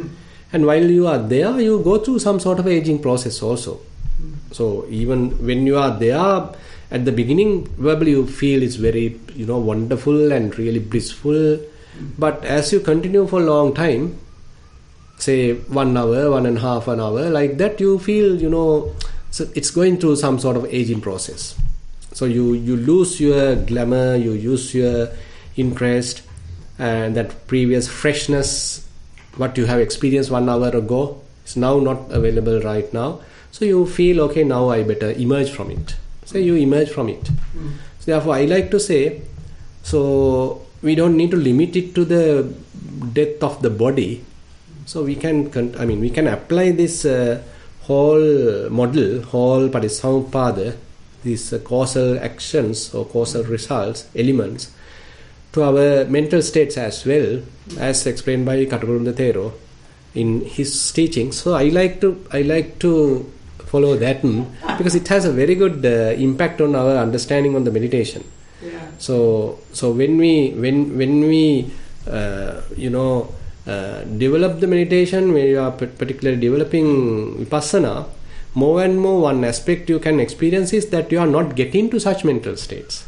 And while you are there, you go through some sort of aging process also. So even when you are there, at the beginning, verbally you feel it's very, you know, wonderful and really blissful. But as you continue for a long time, say one hour, one and a half an hour, like that, you feel, you know, so it's going through some sort of aging process. So you, you lose your glamour, you lose your interest, and that previous freshness, what you have experienced one hour ago, is now not available right now. So you feel, okay, now I better emerge from it. So you emerge from it. Mm. So therefore, I like to say, so we don't need to limit it to the death of the body. So we can, I mean, we can apply this uh, whole model, whole Patissamuppada, these uh, causal actions or causal results, elements, to our mental states as well, as explained by Kattugurunta Thero in his teaching. So I like to, I like to follow that one because it has a very good uh, impact on our understanding on the meditation. Yeah. So, so when we, when when we, uh, you know, uh, develop the meditation, when you are particularly developing vipassana, more and more one aspect you can experience is that you are not getting to such mental states.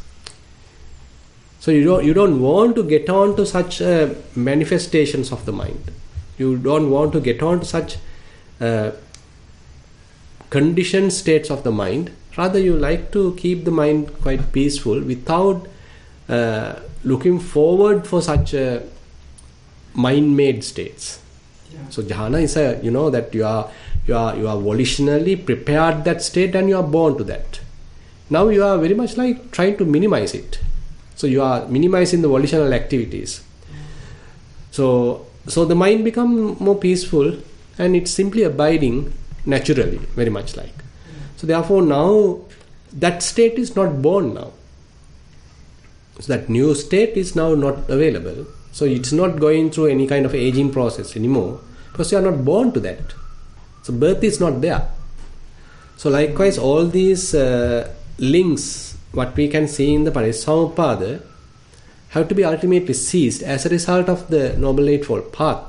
So you don't you don't want to get on to such uh, manifestations of the mind. You don't want to get on to such uh, conditioned states of the mind. Rather, you like to keep the mind quite peaceful without uh, looking forward for such uh, mind-made states. Yeah. So jhana is a, you know, that you are you are you are volitionally prepared that state and you are born to that. Now you are very much like trying to minimize it. So you are minimizing the volitional activities. So so the mind become more peaceful and it's simply abiding naturally, very much like. So therefore now that state is not born now. So that new state is now not available. So it's not going through any kind of aging process anymore because you are not born to that. So birth is not there. So likewise all these uh, links, what we can see in the Patissamuppada, have to be ultimately ceased as a result of the Noble Eightfold Path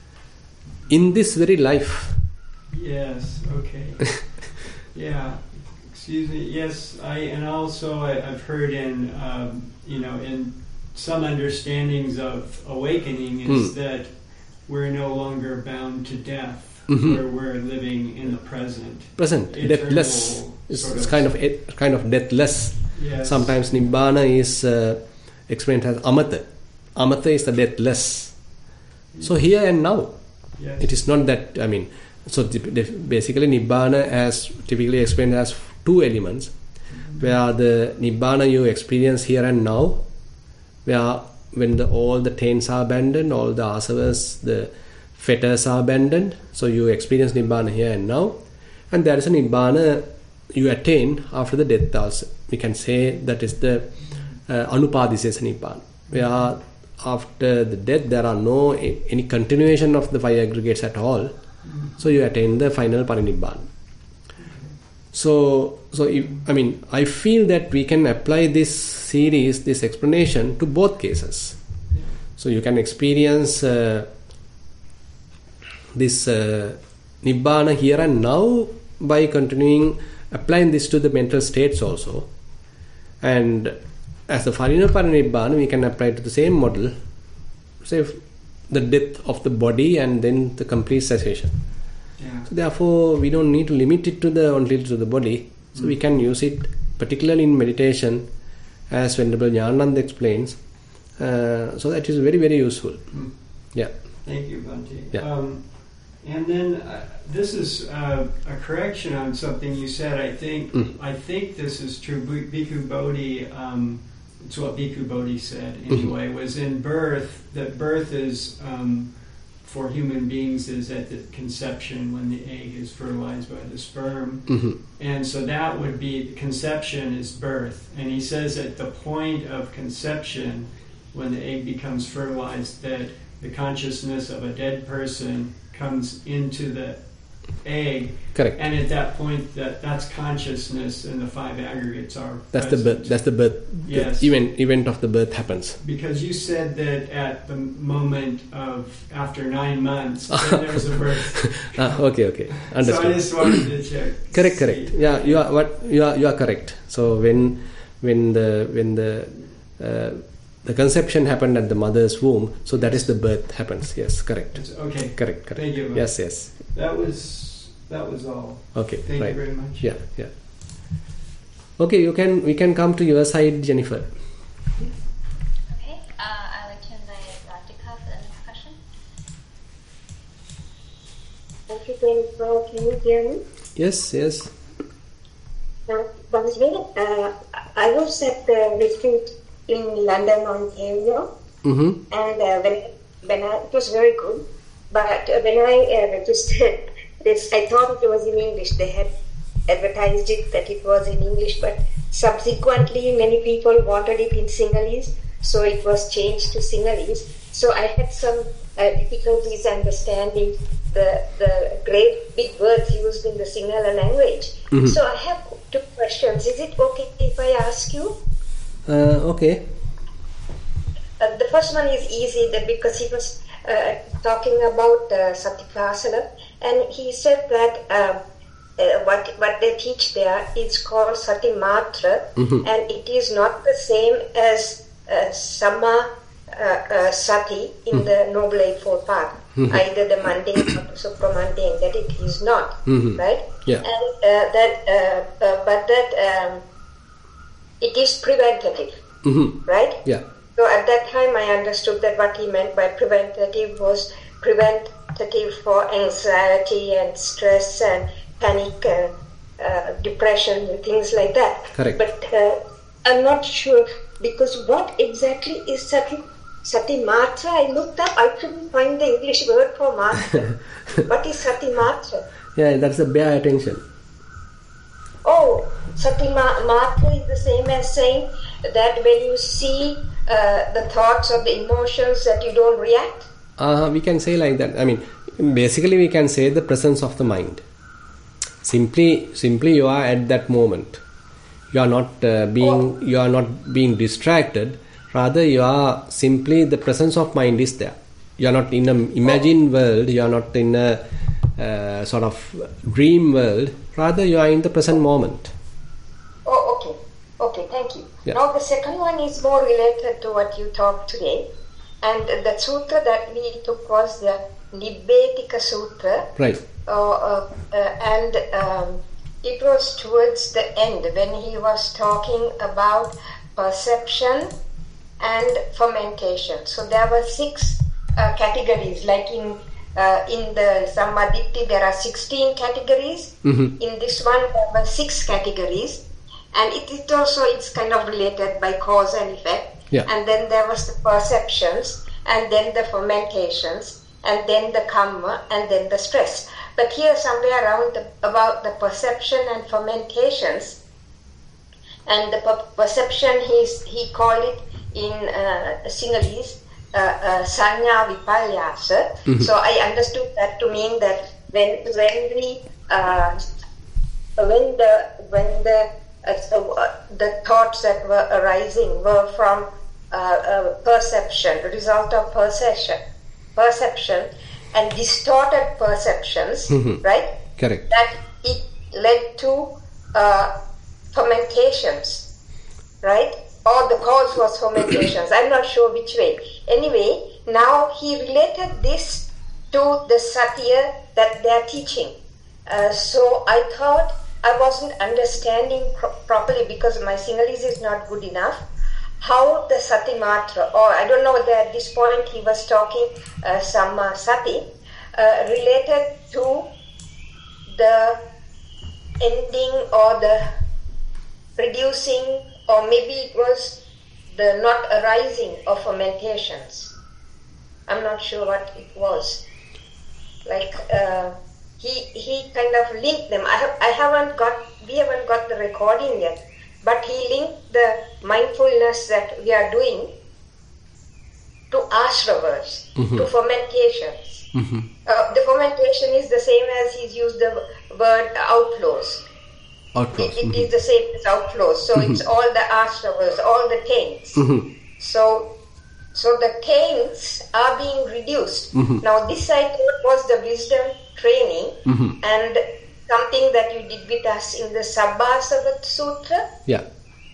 in this very life. Yes, okay. Yeah, excuse me. Yes, I and also I, I've heard in um, you know in some understandings of awakening is mm. that we're no longer bound to death. Mm-hmm. Where we're living in the present. Present, deathless. It's, it's kind of it, kind of deathless. Yes. Sometimes Nibbana is uh, explained as Amata. Amata is the deathless. Yes. So here and now. Yes. It is not that, I mean, so basically Nibbana as typically explained as two elements, mm-hmm. where the Nibbana you experience here and now, where when the, all the taints are abandoned, all the asavas, the fetters are abandoned, so you experience Nibbana here and now, and there is a Nibbana you attain after the death also. We can say that is the uh, Anupadisesa Nibbana, where after the death there are no any continuation of the five aggregates at all, so you attain the final Parinibbana. So, so if, I mean, I feel that we can apply this series, this explanation to both cases. So you can experience uh, this uh, Nibbana here and now by continuing applying this to the mental states also, and as the Parinibbana we can apply to the same model, say the death of the body and then the complete cessation. Yeah. So therefore we don't need to limit it to the only to the body, so mm. we can use it particularly in meditation as Venerable Jnanananda explains, uh, so that is very very useful. Mm. Yeah. Thank you, Bhante. Yeah. Um, and then uh, this is uh, a correction on something you said. I think mm. I think this is true. B- Bhikkhu Bodhi, um, it's what Bhikkhu Bodhi said anyway, mm-hmm. was in birth, that birth is, um, for human beings, is at the conception when the egg is fertilized by the sperm. Mm-hmm. And so that would be, conception is birth. And he says at the point of conception, when the egg becomes fertilized, that the consciousness of a dead person comes into the egg. Correct. And at that point, that that's consciousness, and the five aggregates are. That's the present. birth. That's the birth. Yes. The event event of the birth happens. Because you said that at the moment of after nine months, then there's a birth. ah, okay, okay, understood. So I just wanted to check. Correct, correct. Yeah, you are what you are. You are correct. So when when the when the uh, the conception happened at the mother's womb, so that is the birth happens. Yes, correct. It's okay. Correct, correct. Thank you. Yes, yes. That was that was all. Okay, Thank right. you very much. Yeah, yeah. Okay, you can we can come to your side, Jennifer. Okay, uh, I'd like to invite Radhika for the next question. Thank you, Jennifer. Can you hear me? Yes, yes. Uh, Banswin, uh, I was at the retreat in London, Ontario, Mm-hmm. and uh, when when I, it was very good. But uh, when I uh, registered this, I thought it was in English. They had advertised it that it was in English, but subsequently many people wanted it in Sinhalese, so it was changed to Sinhalese. So I had some uh, difficulties understanding the the great big words used in the Sinhala language. Mhm. So I have two questions. Is it okay if I ask you? Uh, okay. Uh, the first one is easy that because he was uh, talking about uh, Satipasana, and he said that um, uh, what what they teach there is called Satimatra, Mhm. and it is not the same as uh, Sama uh, uh, Sati in the Noble Eightfold Path, Mhm. either the mundane or the supramundane. That it is not, Mhm. right? Yeah. And uh, that, uh, uh, but that um, it is preventative, Mm-hmm. right? Yeah. So at that time, I understood that what he meant by preventative was preventative for anxiety and stress and panic and uh, depression and things like that. Correct. But uh, I'm not sure because what exactly is sati sati matra? I looked up. I couldn't find the English word for matra. What is sati matra? Yeah, that's a bare attention. Oh, sati ma- matra is the same as saying that when you see uh, the thoughts or the emotions that you don't react. Uh, we can say like that. I mean, basically we can say the presence of the mind. Simply, simply you are at that moment. You are not uh, being, Oh. you are not being distracted. Rather, you are simply the presence of mind is there. You are not in an imagined world. You are not in a uh, sort of dream world. Rather, you are in the present moment. Oh, okay. Okay, thank you. Yeah. Now the second one is more related to what you talked today. And the sutra that we took was the Nibbetika Sutra. Right. Uh, uh, uh, and um, it was towards the end when he was talking about perception and fermentation. So there were six uh, categories, like in uh, in the Sammaditthi there are sixteen categories. Mm-hmm. In this one there were six categories, and it, it also it's kind of related by cause and effect. Yeah. And then there was the perceptions, and then the fermentations, and then the karma, and then the stress. But here somewhere around the, about the perception and fermentations, and the per- perception he's, he called it in uh, Sinhalese uh, uh, sanya vipalyasa. Mhm. So I understood that to mean that when when we uh, when the when the uh, uh, the thoughts that were arising were from uh, uh, perception, result of perception, perception, and distorted perceptions, Mhm. right? Correct. That it led to uh, fermentations, right? Or the cause was fermentations. I'm not sure which way. Anyway, now he related this to the satya that they are teaching. Uh, so I thought I wasn't understanding pro- properly because my Sinhalese is not good enough. How the Satimatra, or I don't know whether at this point he was talking uh, Samma Sati, uh, related to the ending or the reducing, or maybe it was the not arising of fermentations. I'm not sure what it was. Like uh, he he kind of linked them. I have I haven't got we haven't got the recording yet, but he linked the mindfulness that we are doing to ashravas, Mhm. to fermentations. Mhm. Uh, the fermentation is the same as he's used the word outflows. Outflows. It, it Mhm. is the same as outflows. So it's all the ashravas, all the taints. Mhm. So, so the taints are being reduced. Mhm. Now, this I thought was the wisdom training Mhm. and something that you did with us in the Sabbasava Sutra. Yeah.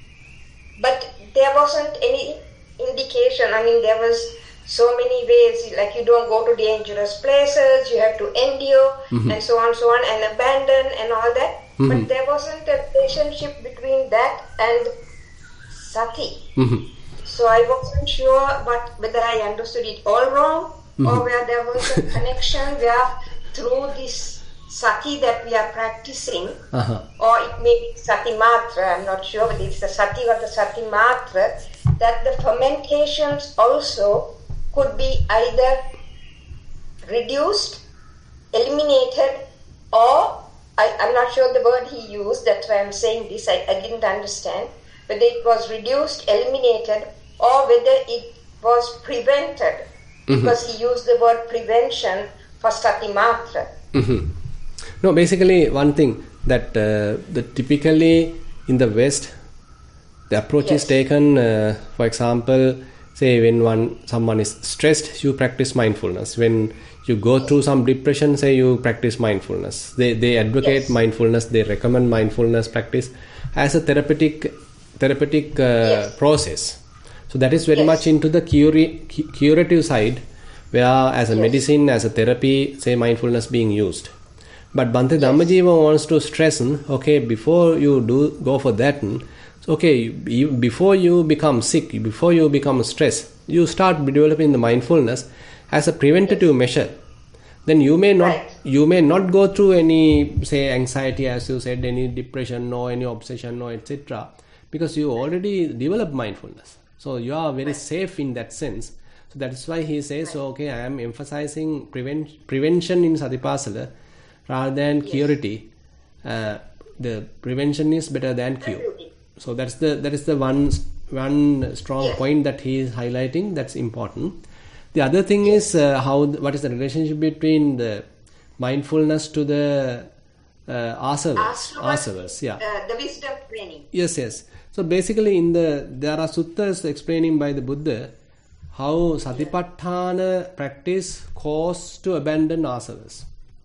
But there wasn't any indication. I mean, there was so many ways, like you don't go to dangerous places, you have to endure, Mhm. and so on, so on, and abandon and all that. Mhm. But there wasn't a relationship between that and sati. Mhm. So I wasn't sure what, whether I understood it all wrong, Mhm. or where there was a connection where through this sati that we are practicing, Uh-huh. or it may be sati matra, I'm not sure whether it's the sati or the sati matra, that the fermentations also could be either reduced, eliminated, or I, I'm not sure the word he used, that's why I'm saying this, I, I didn't understand, whether it was reduced, eliminated, or whether it was prevented, because he used the word prevention for sati matra. Mhm. No, basically one thing that uh, the typically in the West, the approach is Yes. taken. Uh, for example, say when one someone is stressed, you practice mindfulness. When you go through some depression, say you practice mindfulness. They they advocate Yes. mindfulness. They recommend mindfulness practice as a therapeutic therapeutic uh, Yes. process. So that is very Yes. much into the cura- cu- curative side, where as a Yes. medicine, as a therapy, say mindfulness being used. But Bhante Dhammajiva wants to stress, okay, before you do go for that, so okay, you, before you become sick, before you become stressed, you start developing the mindfulness as a preventative measure. Then you may not Right. you may not go through any, say, anxiety, as you said, any depression, or any obsession, or et cetera, because you already developed mindfulness. So you are very safe in that sense. So that is why he says, so, okay, I am emphasizing prevent, prevention in Satipasala rather than curity. Uh, the prevention is better than cure. So that's the that is the one one strong Yes. point that he is highlighting. That's important. The other thing is uh, how what is the relationship between the mindfulness to the uh, asavas. Asavas, yeah. Uh, the wisdom training. Yes, yes. So basically, in the there are suttas explaining by the Buddha how Satipatthana practice cause to abandon asavas.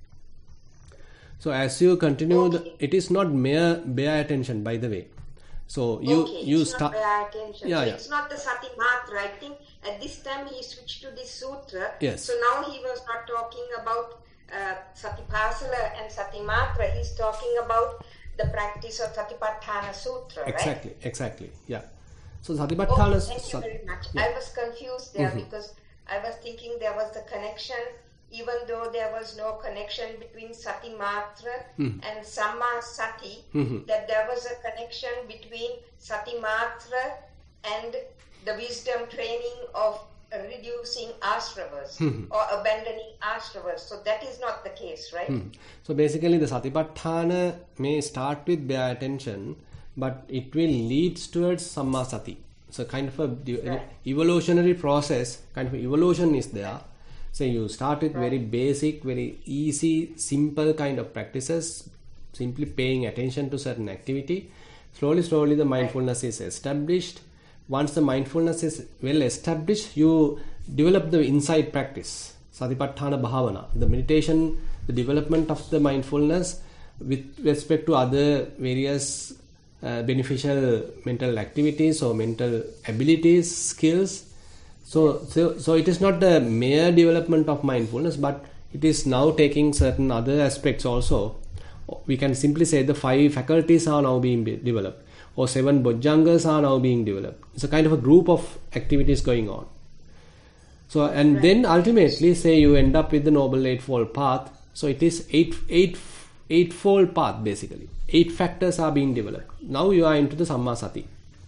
So as you continue, the, Okay. it is not mere bare attention. By the way, so you okay, you it's start. not pay attention. Yeah, so yeah. It's not the sati matra. I think at this time he switched to this sutra. Yes. So now he was not talking about uh, satipasala and sati matra. He's talking about the practice of Satipatthana Sutra, right? Exactly, exactly. Yeah. So Oh, Satipatthana. thank you Sat- very much. yeah. I was confused there because I was thinking there was the connection, even though there was no connection between Sati Matra and Samma Sati, Mhm. that there was a connection between Sati Matra and the wisdom training of reducing ashravas or abandoning ashravas. So that is not the case, right? Hmm. So basically, the Satipatthana may start with bare attention, but it will lead towards Samma Sati. So kind of a de- Right. evolutionary process, kind of evolution is there. So you start with very basic, very easy, simple kind of practices, simply paying attention to certain activity. Slowly, slowly the mindfulness is established. Once the mindfulness is well established, you develop the insight practice, Satipatthana Bhavana, the meditation, the development of the mindfulness with respect to other various uh, beneficial mental activities or mental abilities, skills. So, so, so it is not the mere development of mindfulness, but it is now taking certain other aspects also. We can simply say the five faculties are now being be- developed, or seven bojjhangas are now being developed. It's a kind of a group of activities going on. So, and then ultimately, say you end up with the Noble Eightfold Path. So it is eight, eight, eightfold path basically. Eight factors are being developed. Now you are into the Samma Sati.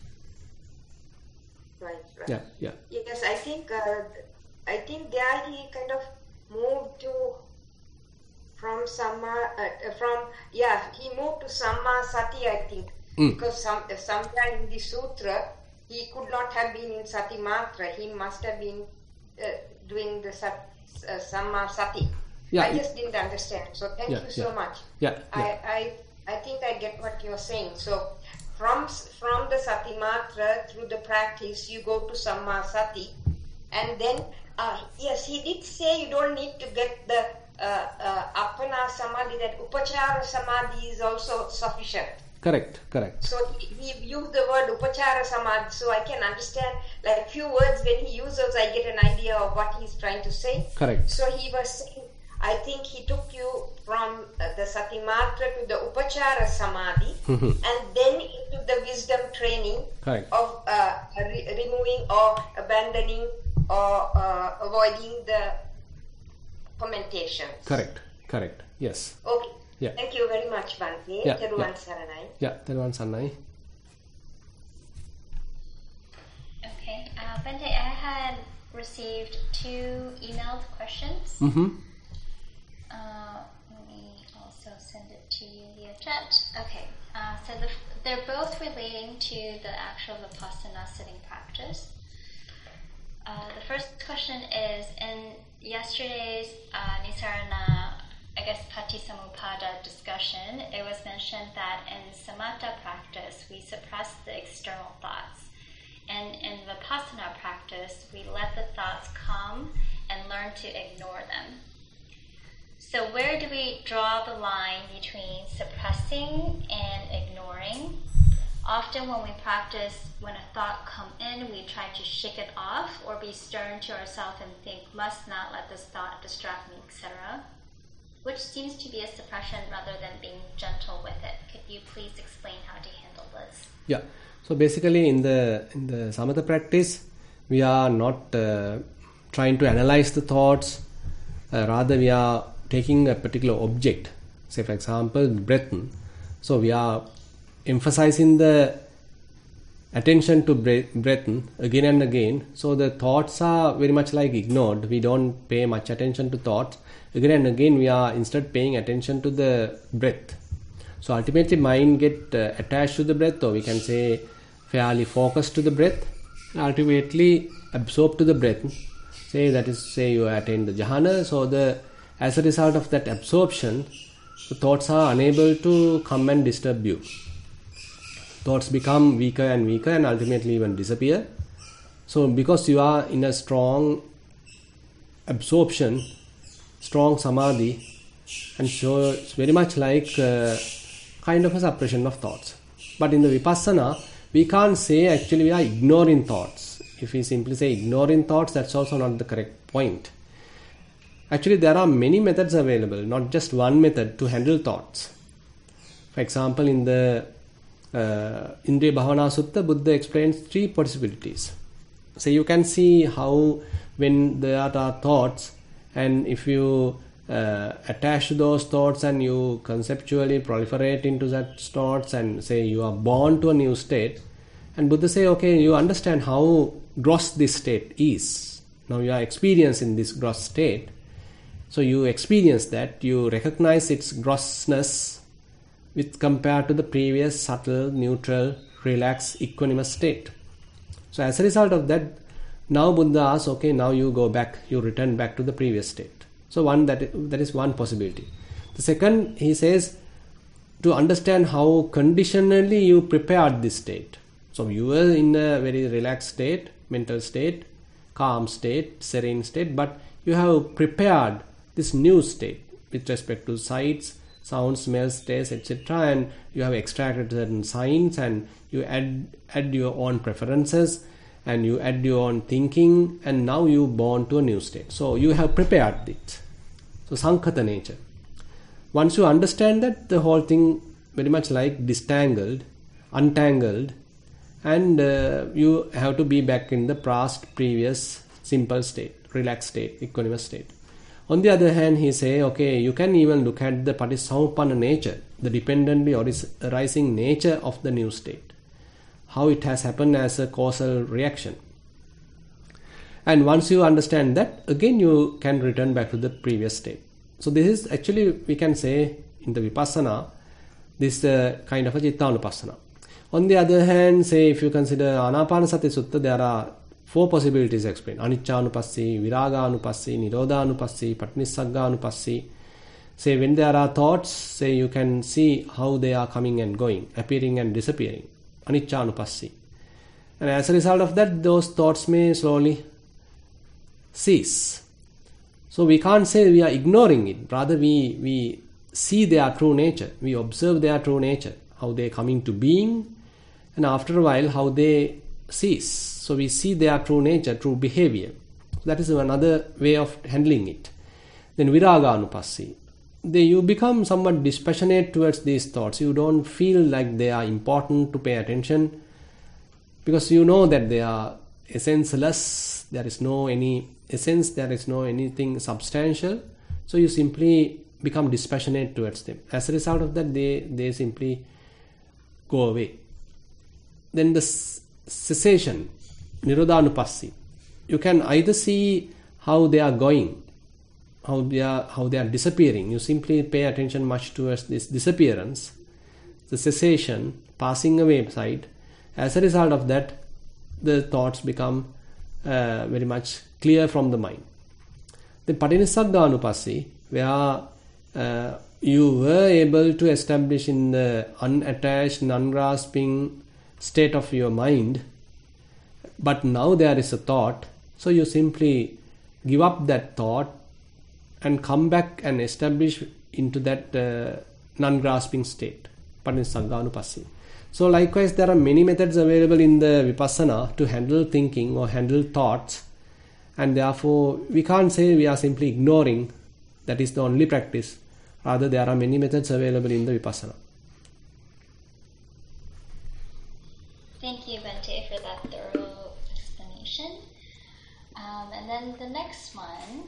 Right, right. Yeah, yeah. Yes, I think uh, I think there he kind of moved to from Samma uh, from yeah he moved to Samma Sati, I think, Mm. because some uh, somewhere in the sutra he could not have been in Sati Matra. He must have been uh, doing the sat, uh, Samma Sati. Yeah, I just didn't understand. So thank yeah, you so yeah. much. Yeah, I, yeah. I I think I get what you're saying. So from from the Sati Matra through the practice, you go to Samma Sati, and then uh, yes, he did say you don't need to get the uh, uh, Appana Samadhi. That Upachara Samadhi is also sufficient. Correct, correct. So he, he used the word Upachara Samadhi, so I can understand like few words when he uses, I get an idea of what he's trying to say. Correct. So he was saying, I think he took you from uh, the Satimatra to the Upachara Samadhi and then into the wisdom training Correct. of uh, re- removing or abandoning or uh, avoiding the commentations. Correct, correct. Yes. Okay. Yeah. Thank you very much, Bhante. Yeah, Teruvan yeah. Saranai. Yeah, Teruvan Saranai. Okay, uh, Bhante, I had received two emailed questions. Mm-hmm. Uh, let me also send it to you via chat. Okay, uh, so the, they're both relating to the actual Vipassana sitting practice. Uh, the first question is, in yesterday's uh, Nisarana, I guess Patisamuppada discussion, it was mentioned that in Samatha practice, we suppress the external thoughts. And in Vipassana practice, we let the thoughts come and learn to ignore them. So where do we draw the line between suppressing and ignoring? Often when we practice, when a thought comes in, we try to shake it off or be stern to ourselves and think, must not let this thought distract me, et cetera, which seems to be a suppression rather than being gentle with it. Could you please explain how to handle this? Yeah. So basically in the in the Samatha practice, we are not uh, trying to analyze the thoughts. Uh, rather, we are taking a particular object. Say, for example, breath. So we are emphasizing the attention to breath again and again. So the thoughts are very much like ignored. We don't pay much attention to thoughts. Again and again, we are instead paying attention to the breath. So ultimately, mind get uh, attached to the breath, or we can say fairly focused to the breath. Ultimately, absorb to the breath. Say that is, say you attain the jhana. So the as a result of that absorption, the thoughts are unable to come and disturb you. Thoughts become weaker and weaker and ultimately even disappear. So because you are in a strong absorption, strong samadhi, and so it's very much like uh, kind of a suppression of thoughts. But in the vipassana, we can't say actually we are ignoring thoughts. If we simply say ignoring thoughts, that's also not the correct point. Actually, there are many methods available, not just one method to handle thoughts. For example, in the uh, Indriya Bhavana Sutta, Buddha explains three possibilities. So you can see how when there are thoughts, and if you uh, attach to those thoughts and you conceptually proliferate into that thoughts and say you are born to a new state, and Buddha say, okay, you understand how gross this state is. Now you are experiencing this gross state. So you experience that, you recognize its grossness with compared to the previous subtle, neutral, relaxed, equanimous state. So as a result of that, now Buddha asks, okay, now you go back, you return back to the previous state. So one that that is one possibility. The second, he says, to understand how conditionally you prepared this state. So you were in a very relaxed state, mental state, calm state, serene state, but you have prepared this new state with respect to sights, sounds, smells, tastes, et cetera. And you have extracted certain signs and you add add your own preferences and you add your own thinking, and now you born to a new state. So you have prepared it. So sankhata nature. Once you understand that, the whole thing very much like distangled, untangled, and uh, you have to be back in the past, previous, simple state, relaxed state, equanimous state. On the other hand, he say, okay, you can even look at the Patisamuppanna nature, the dependently arising nature of the new state, how it has happened as a causal reaction. And once you understand that, again you can return back to the previous state. So this is actually, we can say, in the Vipassana, this is uh, kind of a Cittanupassana. On the other hand, say if you consider Anapanasati Sutta, there are four possibilities explained. Aniccanupassī, Viraganupassī, Nirodhanupassī, Patinissagganupassī. Say when there are thoughts, say you can see how they are coming and going, appearing and disappearing. Aniccanupassī. And as a result of that, those thoughts may slowly cease. So we can't say we are ignoring it. Rather, we, we see their true nature. We observe their true nature, how they come into being, and after a while, how they cease. So we see their true nature, true behavior. That is another way of handling it. Then Viraganupassī. They, you become somewhat dispassionate towards these thoughts. You don't feel like they are important to pay attention, because you know that they are essenceless. There is no any essence, there is no anything substantial. So you simply become dispassionate towards them. As a result of that, they, they simply go away. Then the cessation, Nirodhanupassī. You can either see how they are going, how they are how they are disappearing. You simply pay attention much towards this disappearance, the cessation, passing away side. As a result of that, the thoughts become uh, very much clear from the mind. The Patinissagganupassī, where uh, you were able to establish in the unattached, non-grasping state of your mind, but now there is a thought, so you simply give up that thought and come back and establish into that uh, non-grasping state, Patinissagganupassī. So likewise, there are many methods available in the Vipassana to handle thinking or handle thoughts, and therefore we can't say we are simply ignoring, that is the only practice. Rather, there are many methods available in the Vipassana. Thank you, Bhante, for that thorough explanation. Um, and then the next one,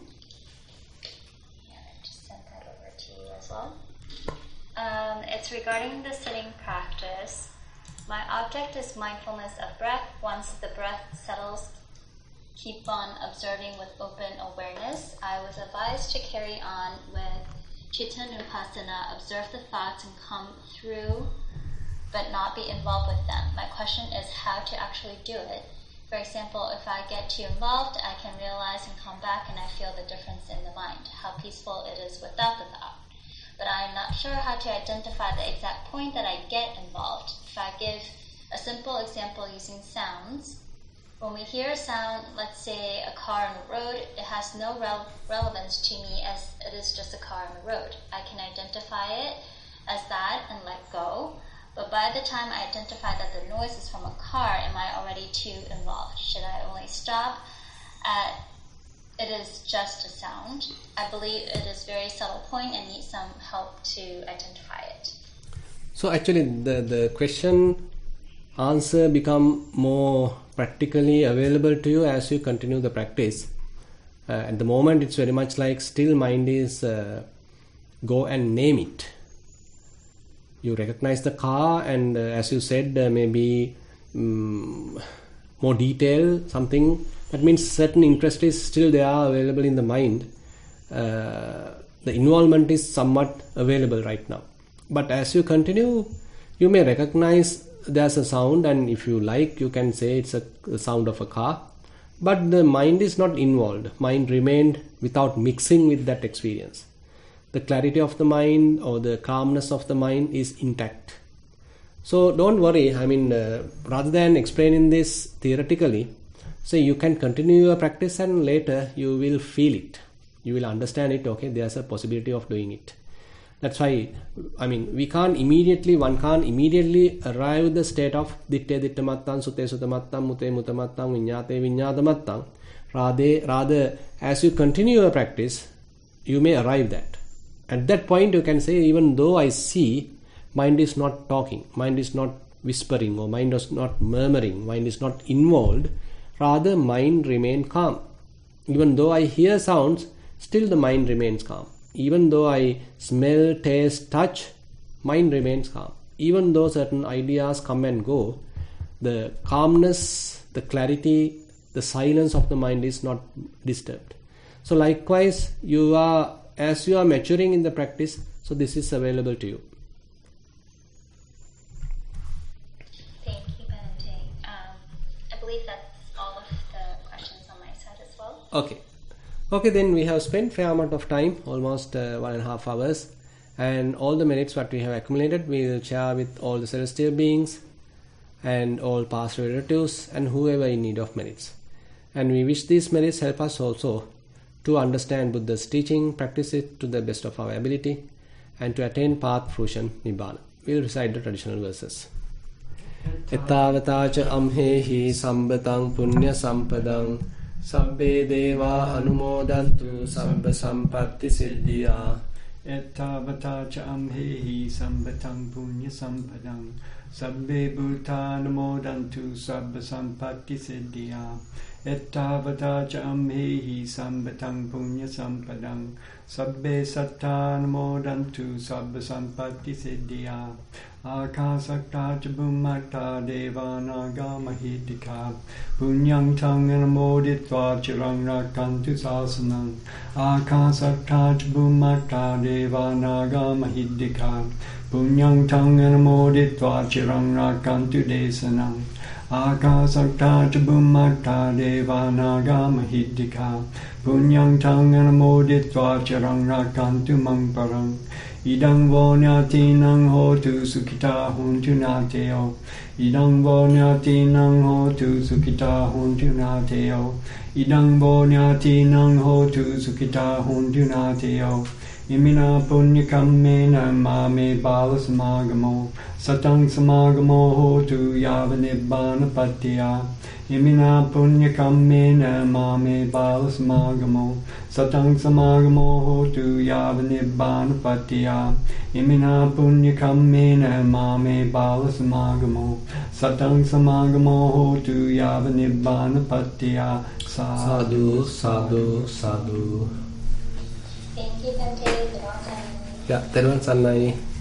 yeah, I just sent that over to you as well. Um, it's regarding the sitting practice. My object is mindfulness of breath. Once the breath settles, keep on observing with open awareness. I was advised to carry on with Chittanupassana, observe the thoughts and come through, but not be involved with them. My question is how to actually do it. For example, if I get too involved, I can realize and come back and I feel the difference in the mind, how peaceful it is without the thought. But I am not sure how to identify the exact point that I get involved. If I give a simple example using sounds, when we hear a sound, let's say a car on the road, it has no rel- relevance to me as it is just a car on the road. I can identify it as that and let go. But by the time I identify that the noise is from a car, am I already too involved? Should I only stop at it is just a sound? I believe it is a very subtle point and needs some help to identify it. So actually the, the question answer become more practically available to you as you continue the practice. Uh, at the moment it's very much like still mind is uh, go and name it. You recognize the car and uh, as you said uh, maybe um, more detail something, that means certain interest is still there available in the mind. Uh, the involvement is somewhat available right now. But as you continue, you may recognize there's a sound, and if you like, you can say it's a, a sound of a car. But the mind is not involved. Mind remained without mixing with that experience. The clarity of the mind or the calmness of the mind is intact. So don't worry. I mean, uh, rather than explaining this theoretically, so you can continue your practice and later you will feel it. You will understand it. Okay, there's a possibility of doing it. That's why, I mean, we can't immediately, one can't immediately arrive at the state of ditte ditte mattam, sute sute mattam, mute mute mattam, vinyate vinyata mattam. Rather, rather, as you continue your practice, you may arrive that. At that point, you can say, even though I see, mind is not talking, mind is not whispering, or mind is not murmuring, mind is not involved. Rather, mind remains calm. Even though I hear sounds, still the mind remains calm. Even though I smell, taste, touch, mind remains calm. Even though certain ideas come and go, the calmness, the clarity, the silence of the mind is not disturbed. So likewise, you are, as you are maturing in the practice, so this is available to you. Thank you, Bhante. Um, I believe that's all of the Okay. Okay, then we have spent fair amount of time, almost uh, one and a half hours, and all the merits what we have accumulated we will share with all the celestial beings and all past relatives and whoever in need of merits. And we wish these merits help us also to understand Buddha's teaching, practice it to the best of our ability, and to attain path fruition Nibbana. We will recite the traditional verses. Ettavatacha amhehi sambatang punya sampadang sabbe deva anumodantu sabba sampatti siddhya. Ettavatacha amhehi sambatang punya sampadang sabbe bhuta anumodantu sabba sampatti siddhya. Ettavatacha amhehi sambatang punya sampadang sabbe satta anumodantu sabba sampatti siddhya. Akasakta cha bhummata devanaga mahidika punyang tang anumoditva chirang rakantu sasanang. Akasakta cha bhummata devanaga mahidika punyang tang anumoditva chirang rakantu desanang. Akasakta cha bhummata devanaga mahidika punyang tang anumoditva chirang rakantu mangparang. Idang vonyati nang hotu sukita huntu nateo. Idang vonyati nang hotu sukita huntu nateo. Idang vonyati nang hotu sukita huntu nateo. Imina punya kammena mame bala samagamo. Satang samagamo hotu yava nibbana patiya. Imina punya kammena mame bala samagamo. Satang samagamo hotu yava nibbana patiya. Imina punya kammena mame bala samagamo. Satang samagamo hotu yava nibbana patiya. Sadhu, sadhu, sadhu. Thank you, Bhante. Ya, Teruvan Sannai.